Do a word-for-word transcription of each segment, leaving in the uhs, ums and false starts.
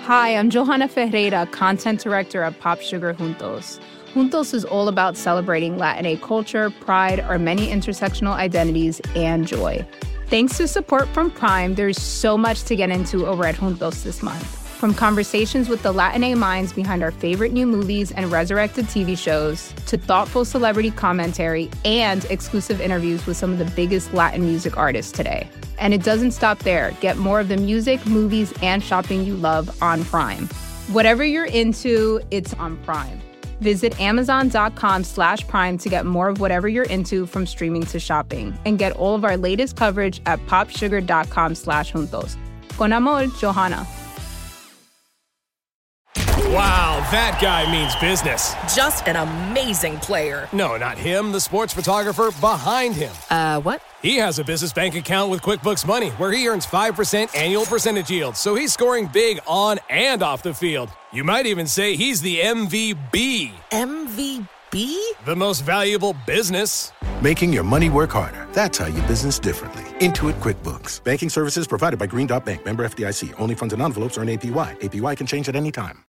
Hi, I'm Johanna Ferreira, content director of Pop Sugar Juntos. Juntos is all about celebrating Latinx culture, pride, our many intersectional identities, and joy. Thanks to support from Prime, there's so much to get into over at Juntos this month. From conversations with the Latinx minds behind our favorite new movies and resurrected T V shows, to thoughtful celebrity commentary and exclusive interviews with some of the biggest Latin music artists today. And it doesn't stop there. Get more of the music, movies, and shopping you love on Prime. Whatever you're into, it's on Prime. Visit amazon.com slash prime to get more of whatever you're into, from streaming to shopping. And get all of our latest coverage at popsugar.com slash juntos. Con amor, Johanna. Wow, that guy means business. Just an amazing player. No, not him, the sports photographer behind him. Uh, what? He has a business bank account with QuickBooks Money where he earns five percent annual percentage yield, so he's scoring big on and off the field. You might even say he's the M V B. M V B? The most valuable business. Making your money work harder. That's how you business differently. Intuit QuickBooks. Banking services provided by Green Dot Bank. Member F D I C. Only funds and envelopes earn A P Y. A P Y can change at any time.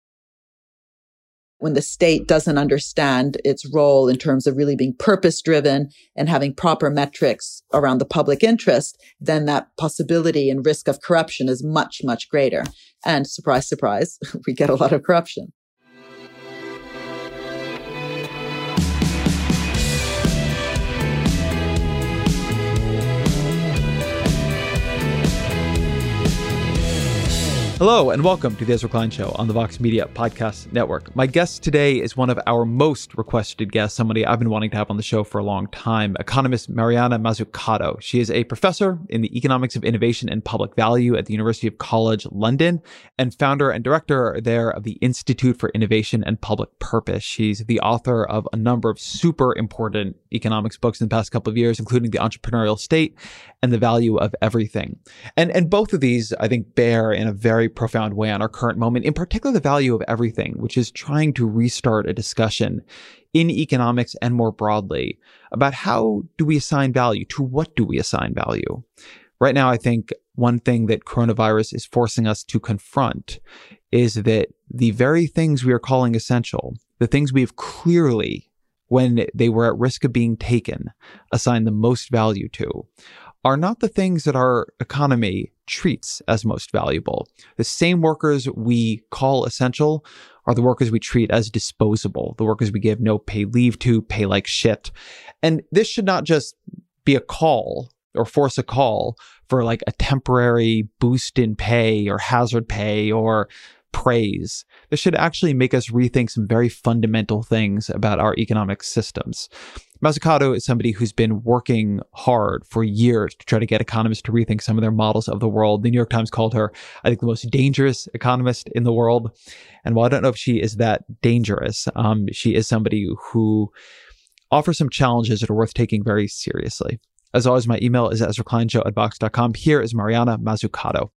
When the state doesn't understand its role in terms of really being purpose-driven and having proper metrics around the public interest, then that possibility and risk of corruption is much, much greater. And surprise, surprise, we get a lot of corruption. Hello and welcome to the Ezra Klein Show on the Vox Media Podcast Network. My guest today is one of our most requested guests, somebody I've been wanting to have on the show for a long time, economist Mariana Mazzucato. She is a professor in the economics of innovation and public value at the University of College London and founder and director there of the Institute for Innovation and Public Purpose. She's the author of a number of super important economics books in the past couple of years, including The Entrepreneurial State and The Value of Everything. And, and both of these, I think, bear in a very profound way on our current moment, in particular the value of everything, which is trying to restart a discussion in economics and more broadly about how do we assign value, to what do we assign value. Right now, I think one thing that coronavirus is forcing us to confront is that the very things we are calling essential, the things we have clearly, when they were at risk of being taken, assigned the most value to, are not the things that our economy treats as most valuable. The same workers we call essential are the workers we treat as disposable, the workers we give no paid leave to, pay like shit. And this should not just be a call or force a call for like a temporary boost in pay or hazard pay or praise. This should actually make us rethink some very fundamental things about our economic systems. Mazzucato is somebody who's been working hard for years to try to get economists to rethink some of their models of the world. The New York Times called her, I think, the most dangerous economist in the world. And while I don't know if she is that dangerous, um, she is somebody who offers some challenges that are worth taking very seriously. As always, my email is ezra klein show at vox dot com. Here is Mariana Mazzucato.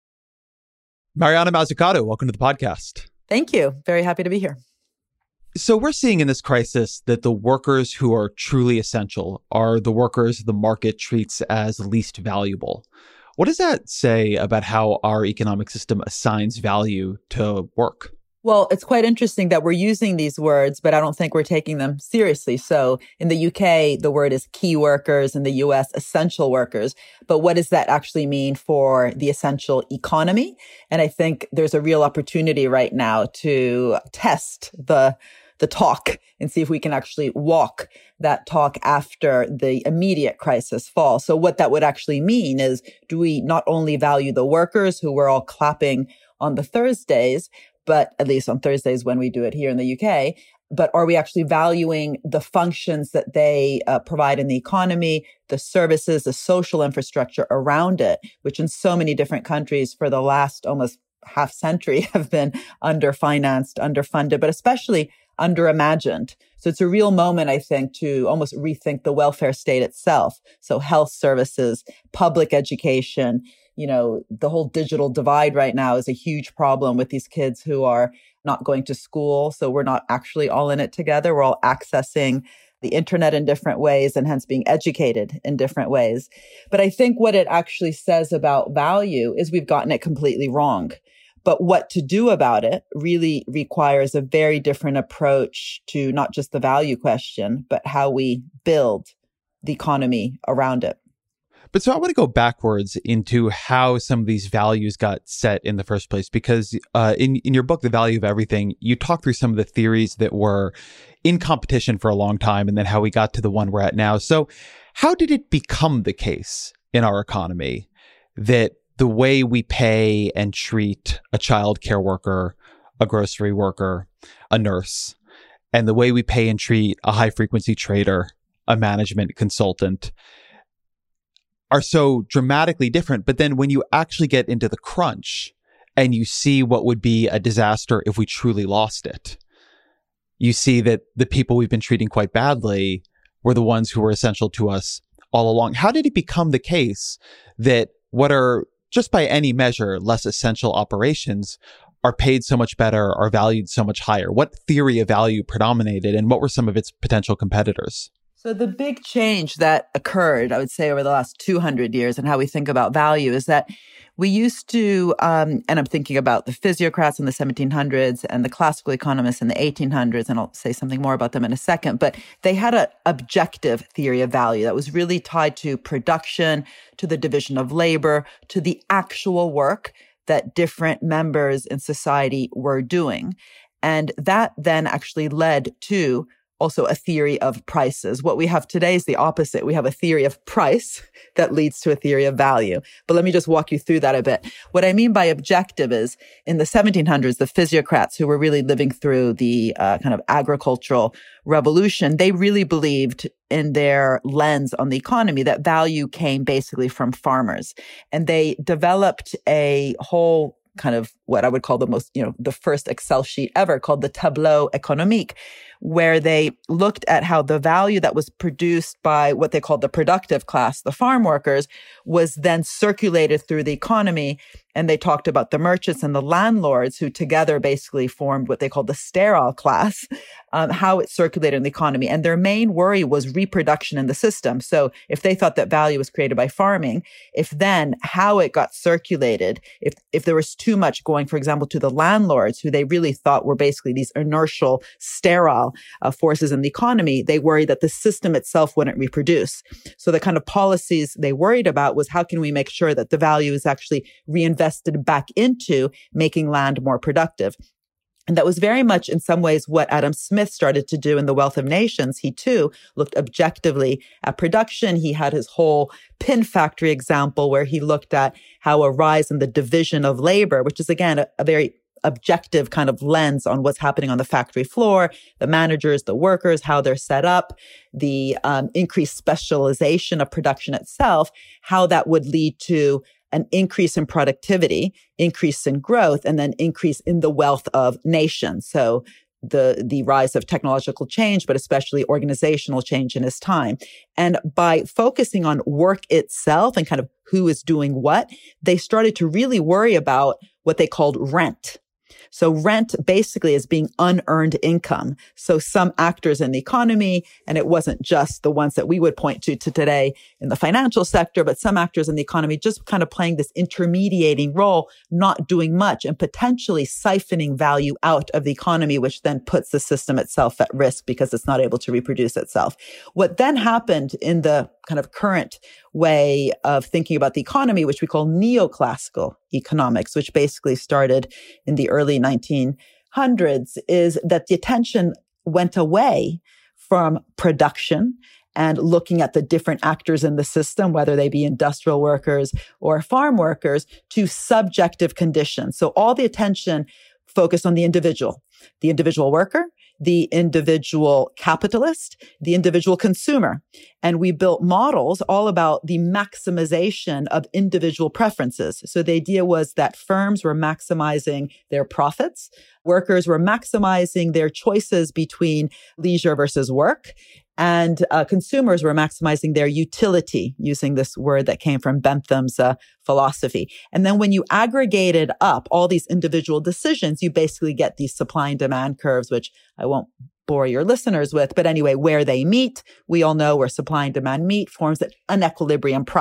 Mariana Mazzucato, welcome to the podcast. Thank you. Very happy to be here. So we're seeing in this crisis that the workers who are truly essential are the workers the market treats as least valuable. What does that say about how our economic system assigns value to work? Well, it's quite interesting that we're using these words, but I don't think we're taking them seriously. So in the U K, the word is key workers. In the U S, essential workers. But what does that actually mean for the essential economy? And I think there's a real opportunity right now to test the the talk and see if we can actually walk that talk after the immediate crisis falls. So what that would actually mean is, do we not only value the workers who we're all clapping on the Thursdays, but at least on Thursdays when we do it here in the U K, but are we actually valuing the functions that they uh, provide in the economy, the services, the social infrastructure around it, which in so many different countries for the last almost half century have been underfinanced, underfunded, but especially underimagined. So it's a real moment, I think, to almost rethink the welfare state itself. So health services, public education, you know, the whole digital divide right now is a huge problem with these kids who are not going to school. So we're not actually all in it together. We're all accessing the internet in different ways and hence being educated in different ways. But I think what it actually says about value is we've gotten it completely wrong. But what to do about it really requires a very different approach to not just the value question, but how we build the economy around it. But so I want to go backwards into how some of these values got set in the first place, because uh, in, in your book, The Value of Everything, you talk through some of the theories that were in competition for a long time and then how we got to the one we're at now. So how did it become the case in our economy that the way we pay and treat a child care worker, a grocery worker, a nurse, and the way we pay and treat a high frequency trader, a management consultant, are so dramatically different? But then when you actually get into the crunch and you see what would be a disaster if we truly lost it, you see that the people we've been treating quite badly were the ones who were essential to us all along. How did it become the case that what are, just by any measure, less essential operations are paid so much better, are valued so much higher? What theory of value predominated, and what were some of its potential competitors? So the big change that occurred, I would say, over the last two hundred years and how we think about value is that we used to, um, and I'm thinking about the physiocrats in the seventeen hundreds and the classical economists in the eighteen hundreds, and I'll say something more about them in a second, but they had an objective theory of value that was really tied to production, to the division of labor, to the actual work that different members in society were doing. And that then actually led to also a theory of prices. What we have today is the opposite. We have a theory of price that leads to a theory of value. But let me just walk you through that a bit. What I mean by objective is in the seventeen hundreds, the physiocrats who were really living through the uh, kind of agricultural revolution, they really believed in their lens on the economy that value came basically from farmers. And they developed a whole kind of what I would call the most, you know, the first Excel sheet ever called the Tableau Économique, where they looked at how the value that was produced by what they called the productive class, the farm workers, was then circulated through the economy. And they talked about the merchants and the landlords who together basically formed what they called the sterile class, um, how it circulated in the economy. And their main worry was reproduction in the system. So if they thought that value was created by farming, if then how it got circulated, if, if there was too much going, for example, to the landlords, who they really thought were basically these inertial, sterile uh, forces in the economy, they worried that the system itself wouldn't reproduce. So the kind of policies they worried about was how can we make sure that the value is actually reinvested back into making land more productive. And that was very much in some ways what Adam Smith started to do in The Wealth of Nations. He too looked objectively at production. He had his whole pin factory example where he looked at how a rise in the division of labor, which is again a, a very objective kind of lens on what's happening on the factory floor, the managers, the workers, how they're set up, the um, increased specialization of production itself, how that would lead to an increase in productivity, increase in growth, and then increase in the wealth of nations. So the, the rise of technological change, but especially organizational change in his time. And by focusing on work itself and kind of who is doing what, they started to really worry about what they called rent. So rent basically is being unearned income. So some actors in the economy, and it wasn't just the ones that we would point to, to today in the financial sector, but some actors in the economy just kind of playing this intermediating role, not doing much and potentially siphoning value out of the economy, which then puts the system itself at risk because it's not able to reproduce itself. What then happened in the kind of current way of thinking about the economy, which we call neoclassical economics, which basically started in the early nineteen hundreds, is that the attention went away from production and looking at the different actors in the system, whether they be industrial workers or farm workers, to subjective conditions. So all the attention focused on the individual, the individual worker, the individual capitalist, the individual consumer. And we built models all about the maximization of individual preferences. So the idea was that firms were maximizing their profits, workers were maximizing their choices between leisure versus work, and uh, consumers were maximizing their utility, using this word that came from Bentham's uh, philosophy. And then when you aggregated up all these individual decisions, you basically get these supply and demand curves, which I won't bore your listeners with. But anyway, where they meet, we all know where supply and demand meet, forms an equilibrium price.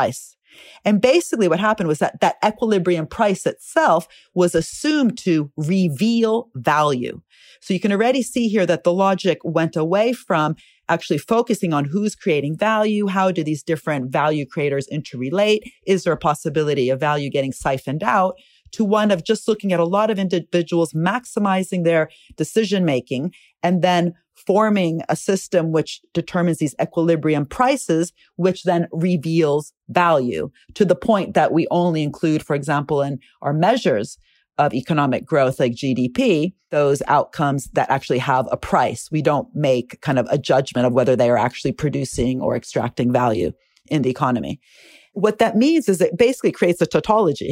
And basically what happened was that that equilibrium price itself was assumed to reveal value. So you can already see here that the logic went away from actually focusing on who's creating value, how do these different value creators interrelate, is there a possibility of value getting siphoned out, to one of just looking at a lot of individuals maximizing their decision-making and then forming a system which determines these equilibrium prices, which then reveals value to the point that we only include, for example, in our measures of economic growth like G D P, those outcomes that actually have a price. We don't make kind of a judgment of whether they are actually producing or extracting value in the economy. What that means is it basically creates a tautology.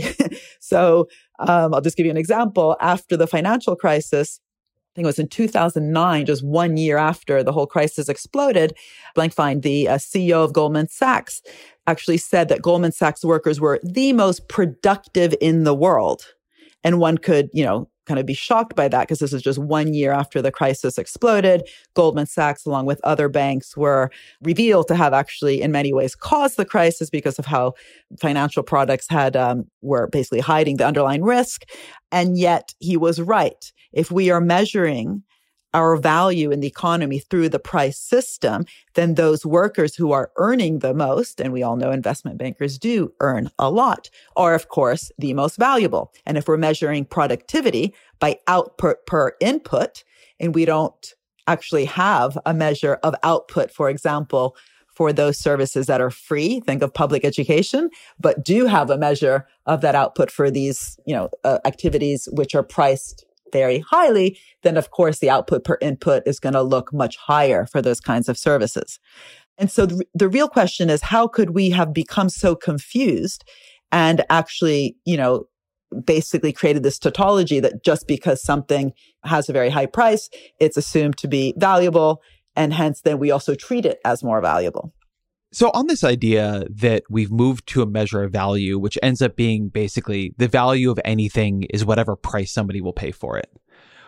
so um, I'll just give you an example. After the financial crisis, I think it was in two thousand nine, just one year after the whole crisis exploded, Blankfein, the uh, C E O of Goldman Sachs, actually said that Goldman Sachs workers were the most productive in the world. And one could, you know, kind of be shocked by that because this is just one year after the crisis exploded. Goldman Sachs, along with other banks, were revealed to have actually in many ways caused the crisis because of how financial products had um, were basically hiding the underlying risk. And yet he was right. If we are measuring our value in the economy through the price system, then those workers who are earning the most, and we all know investment bankers do earn a lot, are of course the most valuable. And if we're measuring productivity by output per input, and we don't actually have a measure of output, for example, for those services that are free, think of public education, but do have a measure of that output for these, you know, uh, activities which are priced very highly, then of course the output per input is going to look much higher for those kinds of services. And so the, the real question is, how could we have become so confused and actually, you know, basically created this tautology that just because something has a very high price, it's assumed to be valuable, and hence then we also treat it as more valuable. So on this idea that we've moved to a measure of value, which ends up being basically the value of anything is whatever price somebody will pay for it.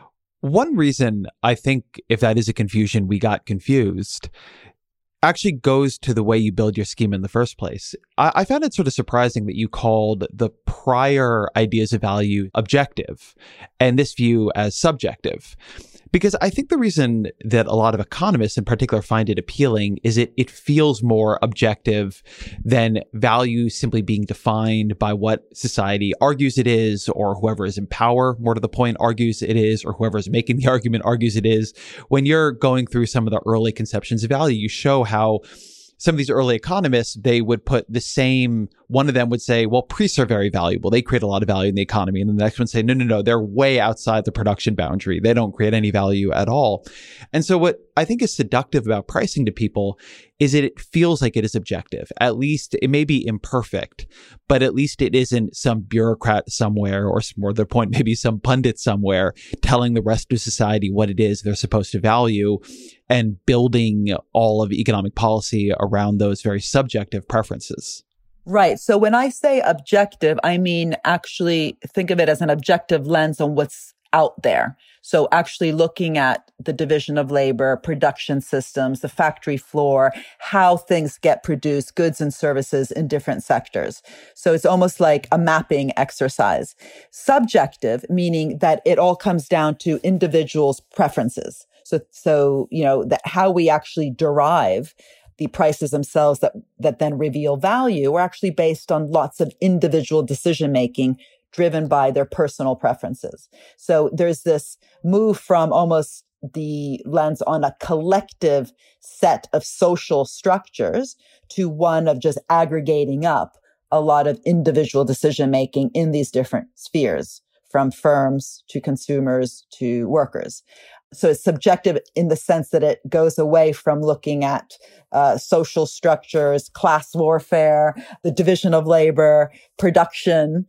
One reason I think if that is a confusion, we got confused, actually goes to the way you build your scheme in the first place. I, I found it sort of surprising that you called the prior ideas of value objective and this view as subjective. Because I think the reason that a lot of economists in particular find it appealing is it it feels more objective than value simply being defined by what society argues it is, or whoever is in power, more to the point, argues it is, or whoever is making the argument argues it is. When you're going through some of the early conceptions of value, you show how some of these early economists, they would put the same, one of them would say, well, priests are very valuable. They create a lot of value in the economy. And then the next one would say, no, no, no, they're way outside the production boundary. They don't create any value at all. And so what I think is seductive about pricing to people is that it feels like it is objective. At least it may be imperfect, but at least it isn't some bureaucrat somewhere, or more to the point, maybe some pundit somewhere telling the rest of society what it is they're supposed to value and building all of economic policy around those very subjective preferences. Right. So when I say objective, I mean actually think of it as an objective lens on what's out there. So actually looking at the division of labor, production systems, the factory floor, how things get produced, goods and services in different sectors. So it's almost like a mapping exercise. Subjective, meaning that it all comes down to individuals' preferences. So, so, you know, that how we actually derive the prices themselves that, that then reveal value are actually based on lots of individual decision-making driven by their personal preferences. So there's this move from almost the lens on a collective set of social structures to one of just aggregating up a lot of individual decision-making in these different spheres, from firms to consumers to workers. So it's subjective in the sense that it goes away from looking at uh, social structures, class warfare, the division of labor, production,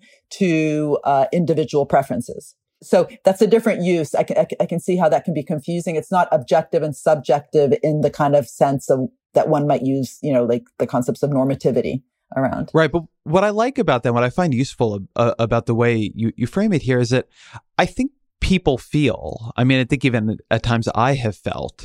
to uh, individual preferences. So that's a different use. I can, I can see how that can be confusing. It's not objective and subjective in the kind of sense of that one might use, you know, like the concepts of normativity around. Right. But what I like about that, what I find useful uh, about the way you, you frame it here is that I think people feel, I mean, I think even at times I have felt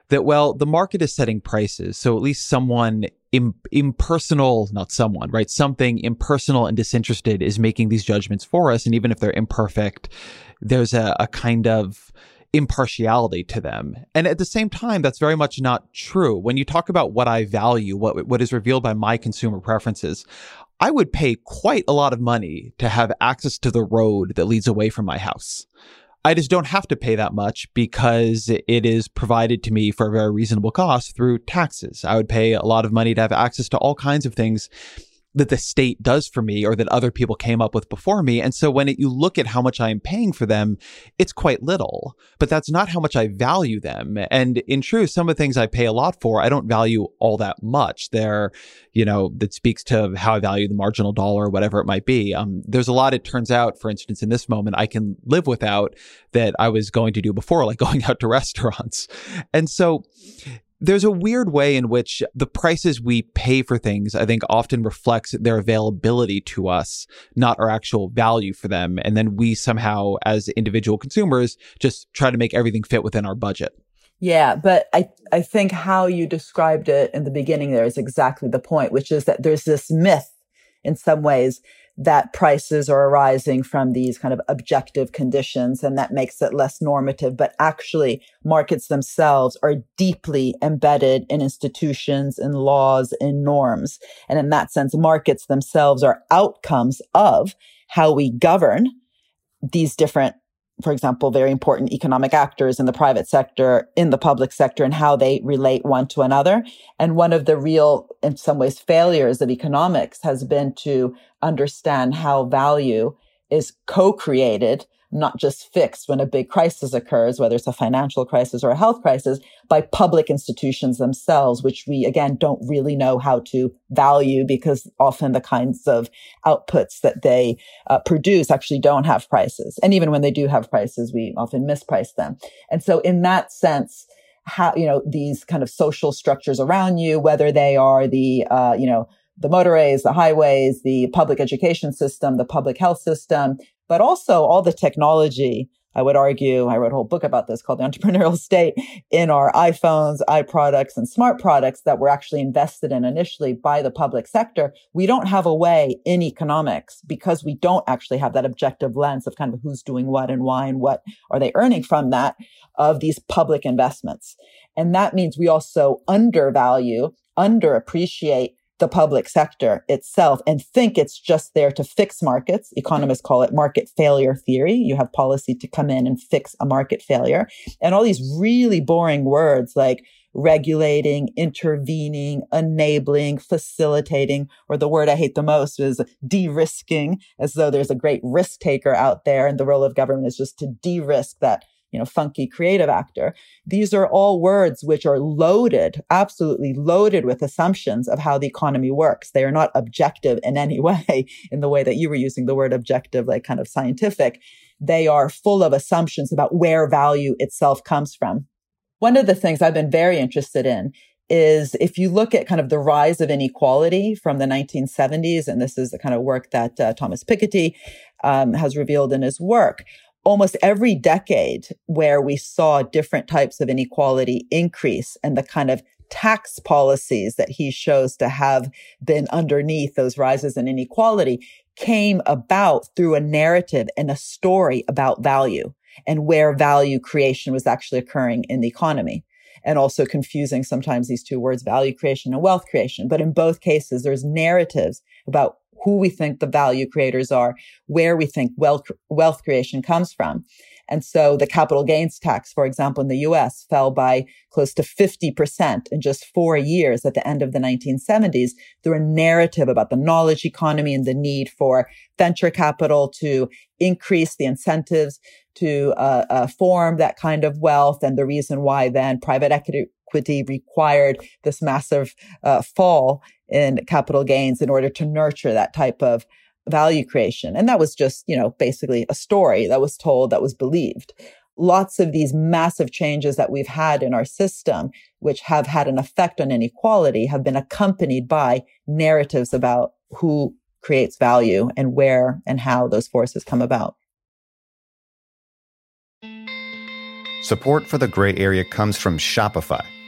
that, well, the market is setting prices. So at least someone im- impersonal, not someone, right? Something impersonal and disinterested is making these judgments for us. And even if they're imperfect, there's a, a kind of impartiality to them. And at the same time, that's very much not true. When you talk about what I value, what what is revealed by my consumer preferences, I would pay quite a lot of money to have access to the road that leads away from my house. I just don't have to pay that much because it is provided to me for a very reasonable cost through taxes. I would pay a lot of money to have access to all kinds of things that the state does for me or that other people came up with before me. And so when it, you look at how much I am paying for them, it's quite little, but that's not how much I value them. And in truth, some of the things I pay a lot for, I don't value all that much. They're, you know, that speaks to how I value the marginal dollar or whatever it might be. Um, there's a lot, it turns out, for instance, in this moment, I can live without that I was going to do before, like going out to restaurants. And so there's a weird way in which the prices we pay for things, I think, often reflects their availability to us, not our actual value for them. And then we somehow, as individual consumers, just try to make everything fit within our budget. Yeah, but I, I think how you described it in the beginning there is exactly the point, which is that there's this myth in some ways that prices are arising from these kind of objective conditions, and that makes it less normative. But actually, markets themselves are deeply embedded in institutions, in laws, in norms. And in that sense, markets themselves are outcomes of how we govern these different, for example, very important economic actors in the private sector, in the public sector, and how they relate one to another. And one of the real, in some ways, failures of economics has been to understand how value is co-created, not just fixed when a big crisis occurs, whether it's a financial crisis or a health crisis, by public institutions themselves, which we, again, don't really know how to value because often the kinds of outputs that they uh, produce actually don't have prices. And even when they do have prices, we often misprice them. And so in that sense, how, you know, these kind of social structures around you, whether they are the, uh, you know, the motorways, the highways, the public education system, the public health system, but also all the technology, I would argue, I wrote a whole book about this called The Entrepreneurial State, in our iPhones, iProducts, and smart products that were actually invested in initially by the public sector. We don't have a way in economics, because we don't actually have that objective lens of kind of who's doing what and why and what are they earning from that, of these public investments. And that means we also undervalue, underappreciate the public sector itself and think it's just there to fix markets. Economists call it market failure theory. You have policy to come in and fix a market failure. And all these really boring words like regulating, intervening, enabling, facilitating, or the word I hate the most is de-risking, as though there's a great risk taker out there and the role of government is just to de-risk that, you know, funky creative actor. These are all words which are loaded, absolutely loaded with assumptions of how the economy works. They are not objective in any way, in the way that you were using the word objective, like kind of scientific. They are full of assumptions about where value itself comes from. One of the things I've been very interested in is if you look at kind of the rise of inequality from the nineteen seventies, and this is the kind of work that uh, Thomas Piketty um, has revealed in his work, almost every decade where we saw different types of inequality increase and the kind of tax policies that he shows to have been underneath those rises in inequality came about through a narrative and a story about value and where value creation was actually occurring in the economy. And also confusing sometimes these two words, value creation and wealth creation. But in both cases, there's narratives about who we think the value creators are, where we think wealth, wealth creation comes from. And so the capital gains tax, for example, in the U S fell by close to fifty percent in just four years at the end of the nineteen seventies through a narrative about the knowledge economy and the need for venture capital to increase the incentives to uh, uh, form that kind of wealth, and the reason why then private equity equity required this massive uh, fall in capital gains in order to nurture that type of value creation. And that was just, you know, basically a story that was told, that was believed. Lots of these massive changes that we've had in our system, which have had an effect on inequality, have been accompanied by narratives about who creates value and where and how those forces come about. Support for The Gray Area comes from Shopify.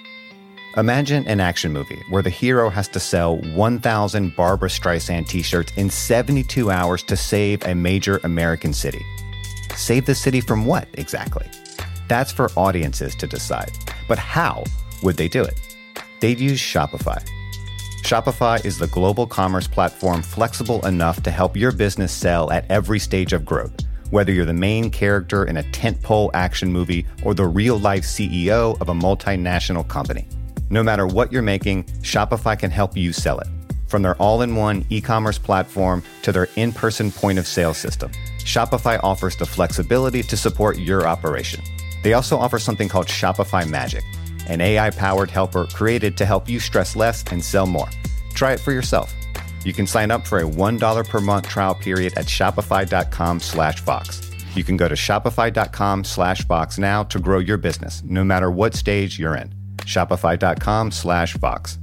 Imagine an action movie where the hero has to sell one thousand Barbra Streisand t-shirts in seventy-two hours to save a major American city. Save the city from what, exactly? That's for audiences to decide. But how would they do it? They'd use Shopify. Shopify is the global commerce platform flexible enough to help your business sell at every stage of growth. Whether you're the main character in a tentpole action movie or the real-life C E O of a multinational company. No matter what you're making, Shopify can help you sell it. From their all-in-one e-commerce platform to their in-person point-of-sale system, Shopify offers the flexibility to support your operation. They also offer something called Shopify Magic, an A I-powered helper created to help you stress less and sell more. Try it for yourself. You can sign up for a one dollar per month trial period at shopify.com slash Vox. You can go to shopify.com slash Vox now to grow your business, no matter what stage you're in. Shopify.com slash Vox.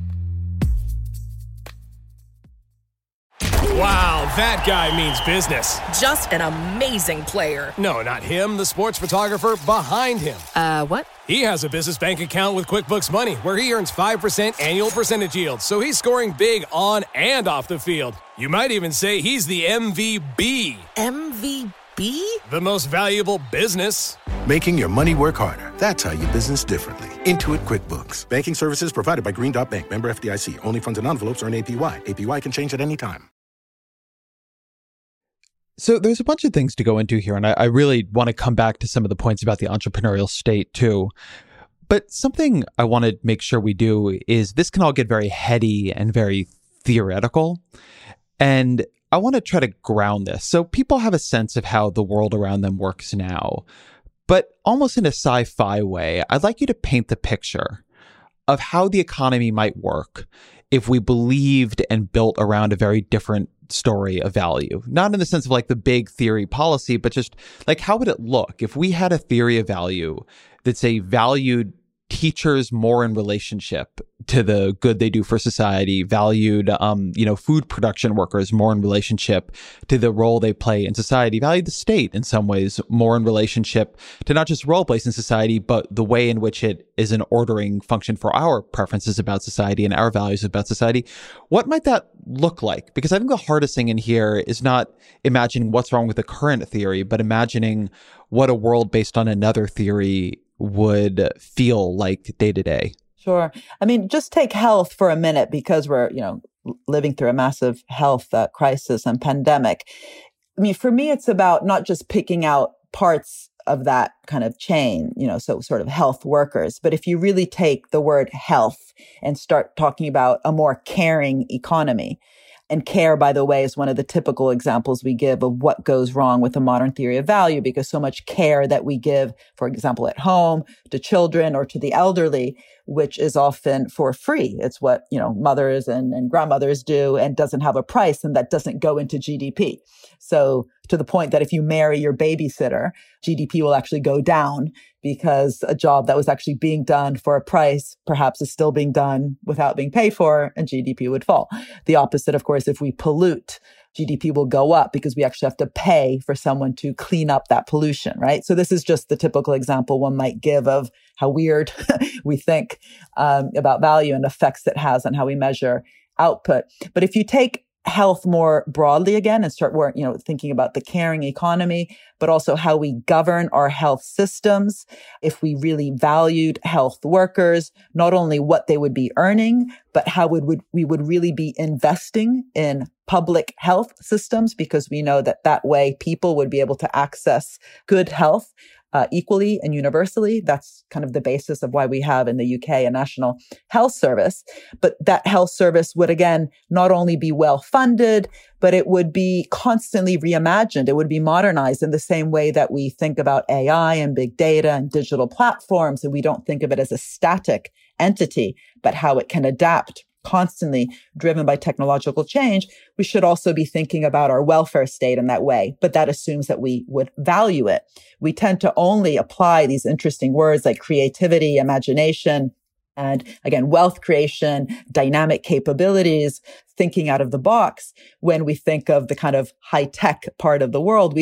Wow, that guy means business. Just an amazing player. No, not him, the sports photographer behind him. Uh, what? He has a business bank account with QuickBooks Money where he earns five percent annual percentage yield, so he's scoring big on and off the field. You might even say he's the M V B. M V B? The most valuable business. Making your money work harder. That's how you business differently. Intuit QuickBooks. Banking services provided by Green Dot Bank. Member F D I C. Only funds and envelopes earn A P Y. A P Y can change at any time. So there's a bunch of things to go into here, and I, I really want to come back to some of the points about the entrepreneurial state too. But something I want to make sure we do is this can all get very heady and very theoretical. And I want to try to ground this. So people have a sense of how the world around them works now. But almost in a sci-fi way, I'd like you to paint the picture of how the economy might work if we believed and built around a very different story of value. Not in the sense of like the big theory policy, but just like how would it look if we had a theory of value that say valued teachers more in relationship to the good they do for society, valued, um, you know, food production workers more in relationship to the role they play in society, valued the state in some ways more in relationship to not just role plays in society, but the way in which it is an ordering function for our preferences about society and our values about society. What might that look like? Because I think the hardest thing in here is not imagining what's wrong with the current theory, but imagining what a world based on another theory would feel like day to day. Sure. I mean, just take health for a minute because we're, you know, living through a massive health uh, crisis and pandemic. I mean, for me, it's about not just picking out parts of that kind of chain, you know, so sort of health workers. But if you really take the word health and start talking about a more caring economy, and care, by the way, is one of the typical examples we give of what goes wrong with the modern theory of value, because so much care that we give, for example, at home, to children or to the elderly, which is often for free. It's what, you know, mothers and, and grandmothers do and doesn't have a price, and that doesn't go into G D P. So to the point that if you marry your babysitter, G D P will actually go down because a job that was actually being done for a price perhaps is still being done without being paid for, and G D P would fall. The opposite, of course, if we pollute, G D P will go up because we actually have to pay for someone to clean up that pollution, right? So this is just the typical example one might give of how weird we think um, about value and effects it has on how we measure output. But if you take health more broadly again and start, you know, thinking about the caring economy, but also how we govern our health systems. If we really valued health workers, not only what they would be earning, but how would, would we would really be investing in public health systems, because we know that that way people would be able to access good health Uh, equally and universally. That's kind of the basis of why we have in the U K a national health service. But that health service would, again, not only be well funded, but it would be constantly reimagined. It would be modernized in the same way that we think about A I and big data and digital platforms. And we don't think of it as a static entity, but how it can adapt, constantly driven by technological change. We should also be thinking about our welfare state in that way, but that assumes that we would value it. We tend to only apply these interesting words like creativity, imagination, and again, wealth creation, dynamic capabilities, thinking out of the box when we think of the kind of high-tech part of the world. We don't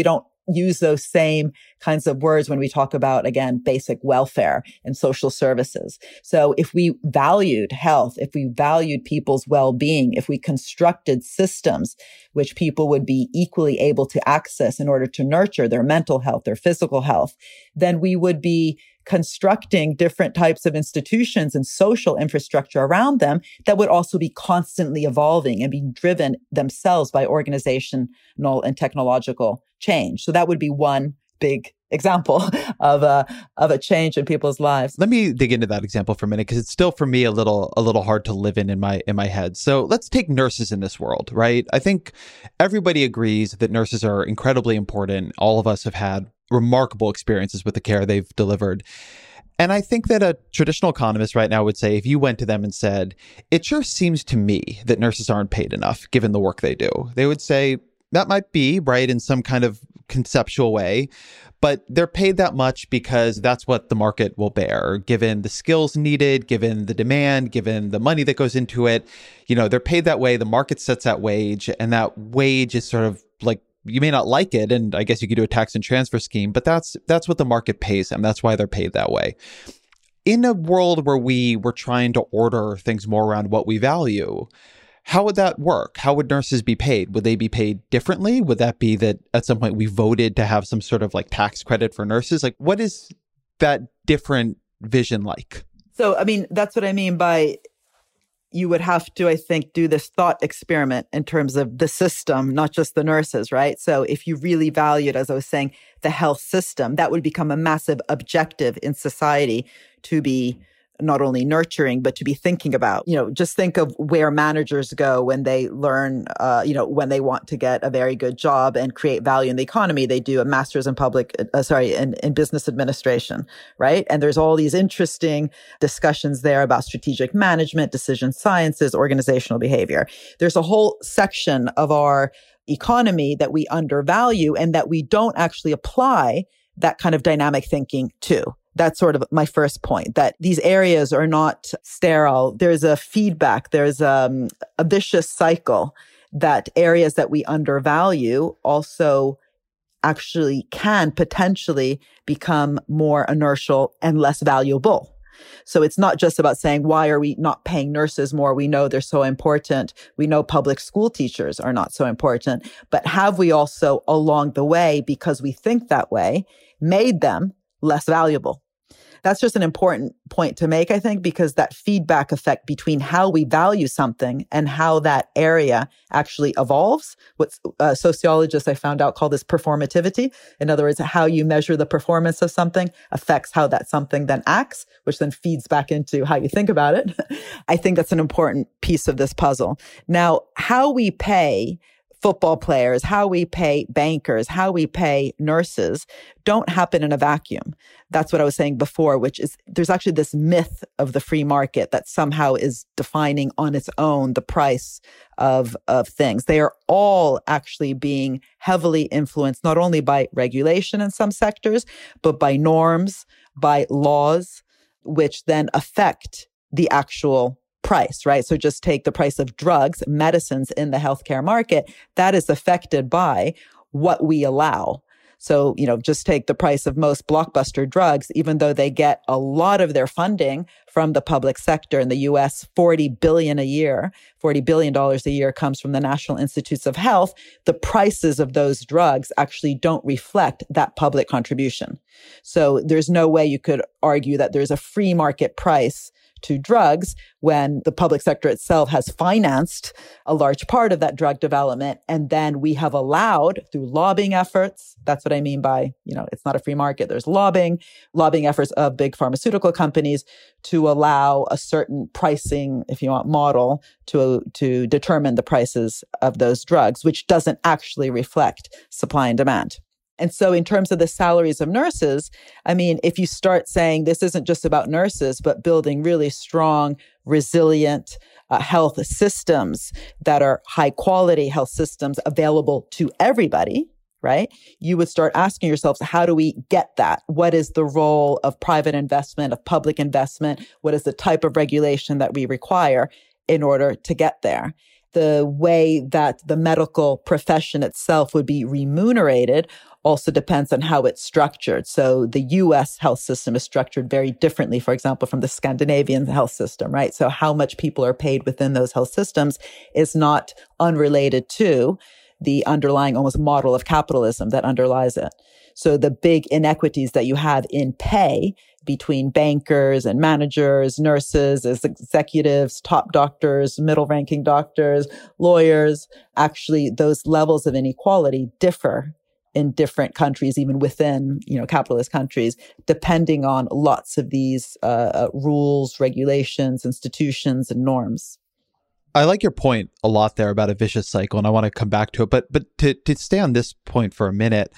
use those same kinds of words when we talk about, again, basic welfare and social services. So if we valued health, if we valued people's well-being, if we constructed systems which people would be equally able to access in order to nurture their mental health, their physical health, then we would be constructing different types of institutions and social infrastructure around them that would also be constantly evolving and being driven themselves by organizational and technological change. So that would be one big example of a of a change in people's lives. Let me dig into that example for a minute, because it's still for me a little a little hard to live in in my in my head. So let's take nurses in this world, right? I think everybody agrees that nurses are incredibly important. All of us have had remarkable experiences with the care they've delivered. And I think that a traditional economist right now would say, if you went to them and said, it sure seems to me that nurses aren't paid enough given the work they do, they would say, that might be right in some kind of conceptual way, but they're paid that much because that's what the market will bear, given the skills needed, given the demand, given the money that goes into it. You know, they're paid that way. The market sets that wage, and that wage is sort of like, you may not like it, and I guess you could do a tax and transfer scheme, but that's that's what the market pays them. That's why they're paid that way. In a world where we were trying to order things more around what we value, how would that work? How would nurses be paid? Would they be paid differently? Would that be that at some point we voted to have some sort of like tax credit for nurses? Like, what is that different vision like? So, I mean, that's what I mean by you would have to, I think, do this thought experiment in terms of the system, not just the nurses, right? So if you really valued, as I was saying, the health system, that would become a massive objective in society to be not only nurturing, but to be thinking about. You know, just think of where managers go when they learn, uh, you know, when they want to get a very good job and create value in the economy. They do a master's in public, uh, sorry, in, in business administration, right? And there's all these interesting discussions there about strategic management, decision sciences, organizational behavior. There's a whole section of our economy that we undervalue and that we don't actually apply that kind of dynamic thinking to. That's sort of my first point, that these areas are not sterile. There's a feedback. There's um, a vicious cycle that areas that we undervalue also actually can potentially become more inertial and less valuable. So it's not just about saying, why are we not paying nurses more? We know they're so important. We know public school teachers are not so important. But have we also along the way, because we think that way, made them less valuable? That's just an important point to make, I think, because that feedback effect between how we value something and how that area actually evolves, what uh, sociologists I found out call this performativity. In other words, how you measure the performance of something affects how that something then acts, which then feeds back into how you think about it. I think that's an important piece of this puzzle. Now, how we pay football players, how we pay bankers, how we pay nurses don't happen in a vacuum. That's what I was saying before, which is there's actually this myth of the free market that somehow is defining on its own the price of, of things. They are all actually being heavily influenced, not only by regulation in some sectors, but by norms, by laws, which then affect the actual price, right? So just take the price of drugs, medicines in the healthcare market, that is affected by what we allow. So, you know, just take the price of most blockbuster drugs, even though they get a lot of their funding from the public sector in the U S, forty billion dollars a year, forty billion dollars a year comes from the National Institutes of Health. The prices of those drugs actually don't reflect that public contribution. So there's no way you could argue that there's a free market price to drugs when the public sector itself has financed a large part of that drug development. And then we have allowed through lobbying efforts, that's what I mean by, you know, it's not a free market. There's lobbying, lobbying efforts of big pharmaceutical companies to allow a certain pricing, if you want, model to, to determine the prices of those drugs, which doesn't actually reflect supply and demand. And so in terms of the salaries of nurses, I mean, if you start saying this isn't just about nurses, but building really strong, resilient uh, health systems that are high quality health systems available to everybody, right? You would start asking yourselves, how do we get that? What is the role of private investment, of public investment? What is the type of regulation that we require in order to get there? The way that the medical profession itself would be remunerated also depends on how it's structured. So the U S health system is structured very differently, for example, from the Scandinavian health system, right? So how much people are paid within those health systems is not unrelated to the underlying almost model of capitalism that underlies it. So the big inequities that you have in pay between bankers and managers, nurses, executives, top doctors, middle-ranking doctors, lawyers, actually those levels of inequality differ in different countries, even within, you know, capitalist countries, depending on lots of these uh, rules, regulations, institutions, and norms. I like your point a lot there about a vicious cycle, and I want to come back to it. But but to, to stay on this point for a minute,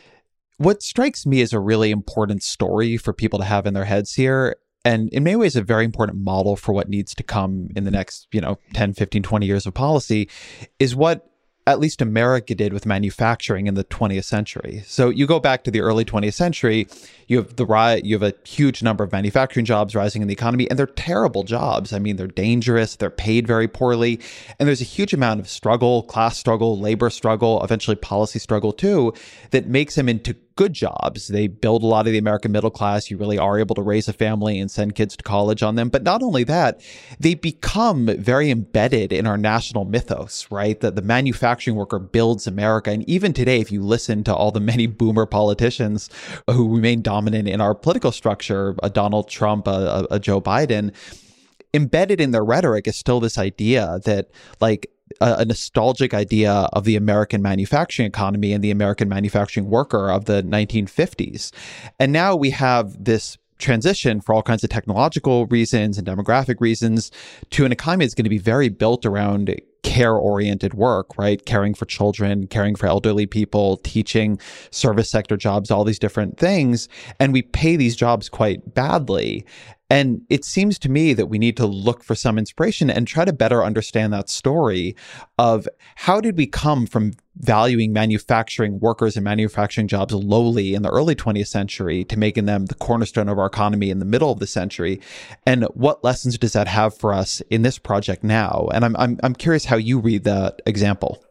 what strikes me as a really important story for people to have in their heads here, and in many ways a very important model for what needs to come in the next, you know, ten, fifteen, twenty years of policy, is what at least America did with manufacturing in the twentieth century. So you go back to the early twentieth century, you have the ri- you have a huge number of manufacturing jobs rising in the economy, and they're terrible jobs. I mean, they're dangerous, they're paid very poorly, and there's a huge amount of struggle, class struggle, labor struggle, eventually policy struggle too, that makes them into good jobs. They build a lot of the American middle class. You really are able to raise a family and send kids to college on them. But not only that, they become very embedded in our national mythos, right? That the manufacturing worker builds America. And even today, if you listen to all the many boomer politicians who remain dominant in our political structure, a Donald Trump, a, a Joe Biden, embedded in their rhetoric is still this idea that, like, a, a nostalgic idea of the American manufacturing economy and the American manufacturing worker of the nineteen fifties. And now we have this transition for all kinds of technological reasons and demographic reasons to an economy that's going to be very built around care-oriented work, right? Caring for children, caring for elderly people, teaching, service sector jobs, all these different things. And we pay these jobs quite badly. And it seems to me that we need to look for some inspiration and try to better understand that story of how did we come from valuing manufacturing workers and manufacturing jobs lowly in the early twentieth century to making them the cornerstone of our economy in the middle of the century, and what lessons does that have for us in this project now? And I'm I'm I'm curious how you read that example.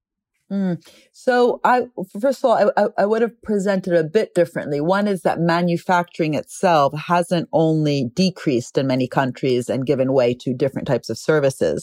Mm. So I, first of all, I, I would have presented a bit differently. One is that manufacturing itself hasn't only decreased in many countries and given way to different types of services,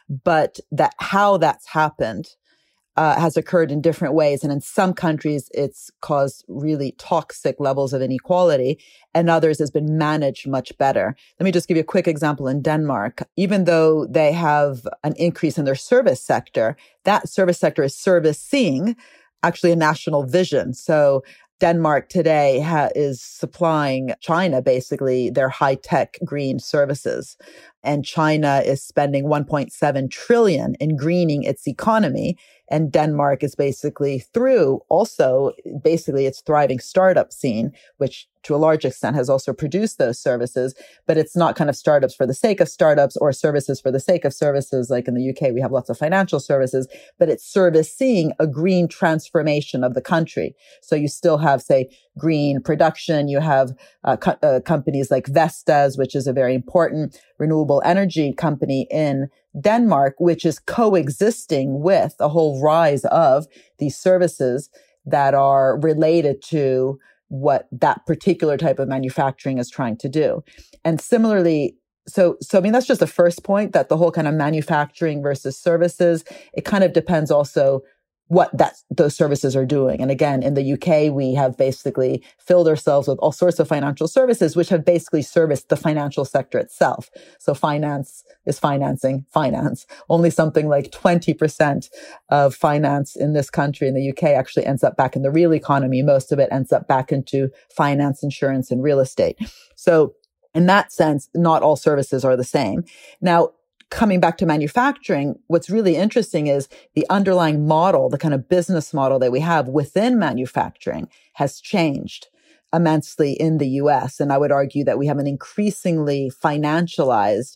but that how that's happened Uh, has occurred in different ways. And in some countries, it's caused really toxic levels of inequality, and others has been managed much better. Let me just give you a quick example. In Denmark, even though they have an increase in their service sector, that service sector is servicing actually a national vision. So Denmark today ha- is supplying China basically their high-tech green services. And China is spending one point seven trillion in greening its economy. And Denmark is basically through also basically its thriving startup scene, which to a large extent has also produced those services. But it's not kind of startups for the sake of startups or services for the sake of services. Like in the U K, we have lots of financial services, but it's servicing a green transformation of the country. So you still have, say, green production. You have uh, co- uh, companies like Vestas, which is a very important renewable energy company in Denmark, which is coexisting with a whole rise of these services that are related to what that particular type of manufacturing is trying to do. And similarly, so, so I mean, that's just the first point, that the whole kind of manufacturing versus services, it kind of depends also what that those services are doing. And again, in the U K, we have basically filled ourselves with all sorts of financial services, which have basically serviced the financial sector itself. So finance is financing finance. Only something like twenty percent of finance in this country, in the U K, actually ends up back in the real economy. Most of it ends up back into finance, insurance, and real estate. So in that sense, not all services are the same. Now, coming back to manufacturing, what's really interesting is the underlying model, the kind of business model that we have within manufacturing has changed immensely in the U S. And I would argue that we have an increasingly financialized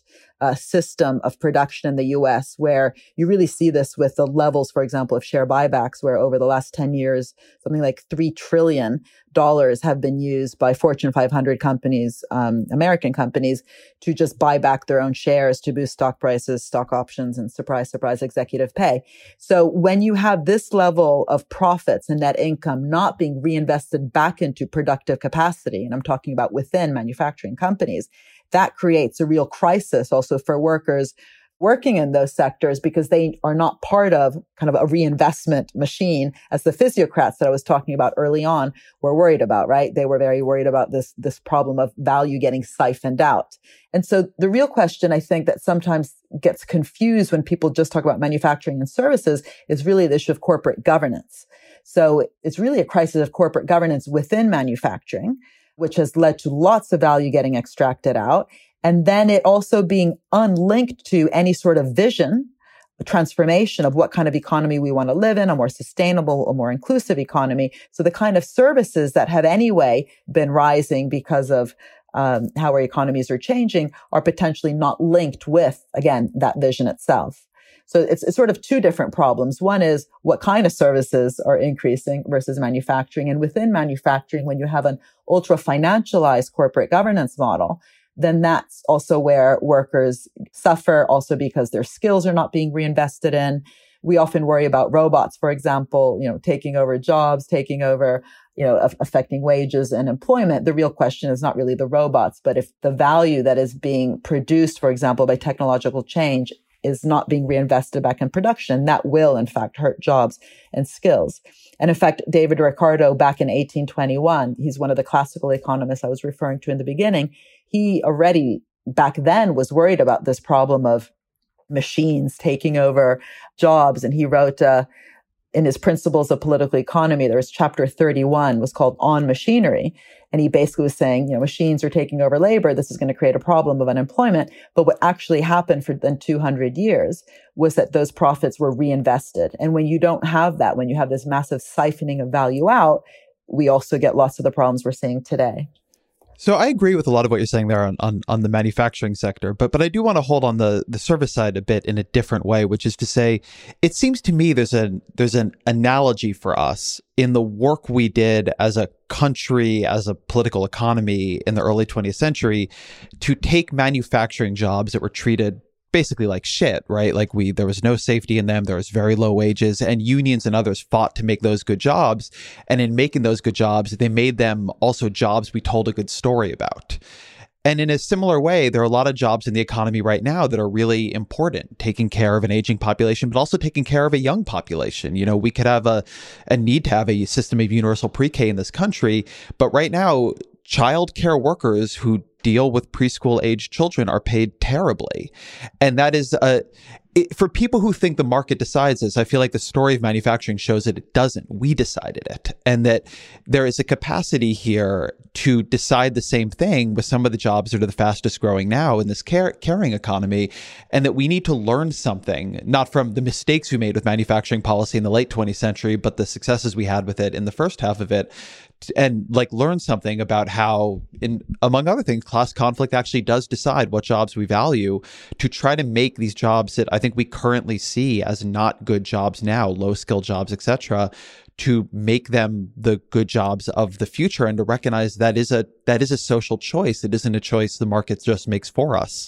uh, system of production in the U S, where you really see this with the levels, for example, of share buybacks, where over the last ten years, something like three trillion dollars have been used by Fortune five hundred companies, um, American companies, to just buy back their own shares to boost stock prices, stock options, and surprise, surprise, executive pay. So when you have this level of profits and net income not being reinvested back into productive capacity, and I'm talking about within manufacturing companies, that creates a real crisis also for workers working in those sectors, because they are not part of kind of a reinvestment machine, as the physiocrats that I was talking about early on were worried about, right? They were very worried about this, this problem of value getting siphoned out. And so the real question, I think, that sometimes gets confused when people just talk about manufacturing and services is really the issue of corporate governance. So it's really a crisis of corporate governance within manufacturing, which has led to lots of value getting extracted out. And then it also being unlinked to any sort of vision, a transformation of what kind of economy we want to live in, a more sustainable, a more inclusive economy. So the kind of services that have anyway been rising because of um, how our economies are changing are potentially not linked with, again, that vision itself. So it's, it's sort of two different problems. One is what kind of services are increasing versus manufacturing. And within manufacturing, when you have an ultra financialized corporate governance model, then that's also where workers suffer, also because their skills are not being reinvested in. We often worry about robots, for example, you know, taking over jobs, taking over, you know, affecting wages and employment. The real question is not really the robots, but if the value that is being produced, for example, by technological change is not being reinvested back in production, that will, in fact, hurt jobs and skills. And in fact, David Ricardo, back in eighteen twenty-one, he's one of the classical economists I was referring to in the beginning. He already back then was worried about this problem of machines taking over jobs. And he wrote uh, in his Principles of Political Economy, there was chapter thirty-one, was called On Machinery. And he basically was saying, you know, machines are taking over labor. This is going to create a problem of unemployment. But what actually happened for then two hundred years was that those profits were reinvested. And when you don't have that, when you have this massive siphoning of value out, we also get lots of the problems we're seeing today. So I agree with a lot of what you're saying there on, on, on the manufacturing sector, but but I do want to hold on the, the service side a bit in a different way, which is to say, it seems to me there's a there's an analogy for us in the work we did as a country, as a political economy in the early twentieth century, to take manufacturing jobs that were treated basically like shit, right? Like we, there was no safety in them. There was very low wages, and unions and others fought to make those good jobs. And in making those good jobs, they made them also jobs we told a good story about. And in a similar way, there are a lot of jobs in the economy right now that are really important, taking care of an aging population, but also taking care of a young population. You know, we could have a, a need to have a system of universal pre-K in this country, but right now, child care workers who deal with preschool age children are paid terribly. And that is, uh, it, for people who think the market decides this, I feel like the story of manufacturing shows that it doesn't. We decided it. And that there is a capacity here to decide the same thing with some of the jobs that are the fastest growing now in this care, caring economy. And that we need to learn something, not from the mistakes we made with manufacturing policy in the late twentieth century, but the successes we had with it in the first half of it. And like learn something about how, in among other things, class conflict actually does decide what jobs we value, to try to make these jobs that I think we currently see as not good jobs now, low skill jobs, et cetera, to make them the good jobs of the future, and to recognize that is a that is a social choice. It isn't a choice the market just makes for us.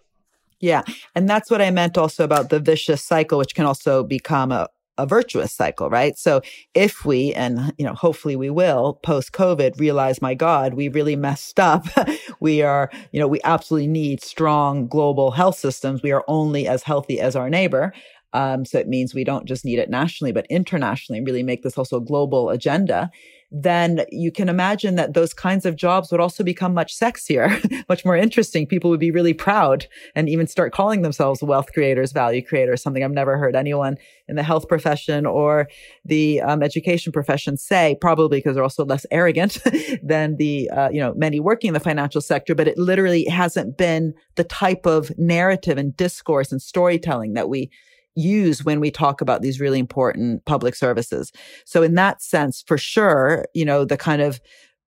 Yeah, and that's what I meant also about the vicious cycle, which can also become a a virtuous cycle, right? So if we, and you know, hopefully we will, post-COVID, realize, my God, we really messed up. we are, you know, we absolutely need strong global health systems. We are only as healthy as our neighbor. Um, so it means we don't just need it nationally, but internationally, and really make this also a global agenda. Then you can imagine that those kinds of jobs would also become much sexier, much more interesting. People would be really proud and even start calling themselves wealth creators, value creators, something I've never heard anyone in the health profession or the um, education profession say, probably because they're also less arrogant than the, uh, you know, many working in the financial sector. But it literally hasn't been the type of narrative and discourse and storytelling that we use when we talk about these really important public services. So in that sense, for sure, you know, the kind of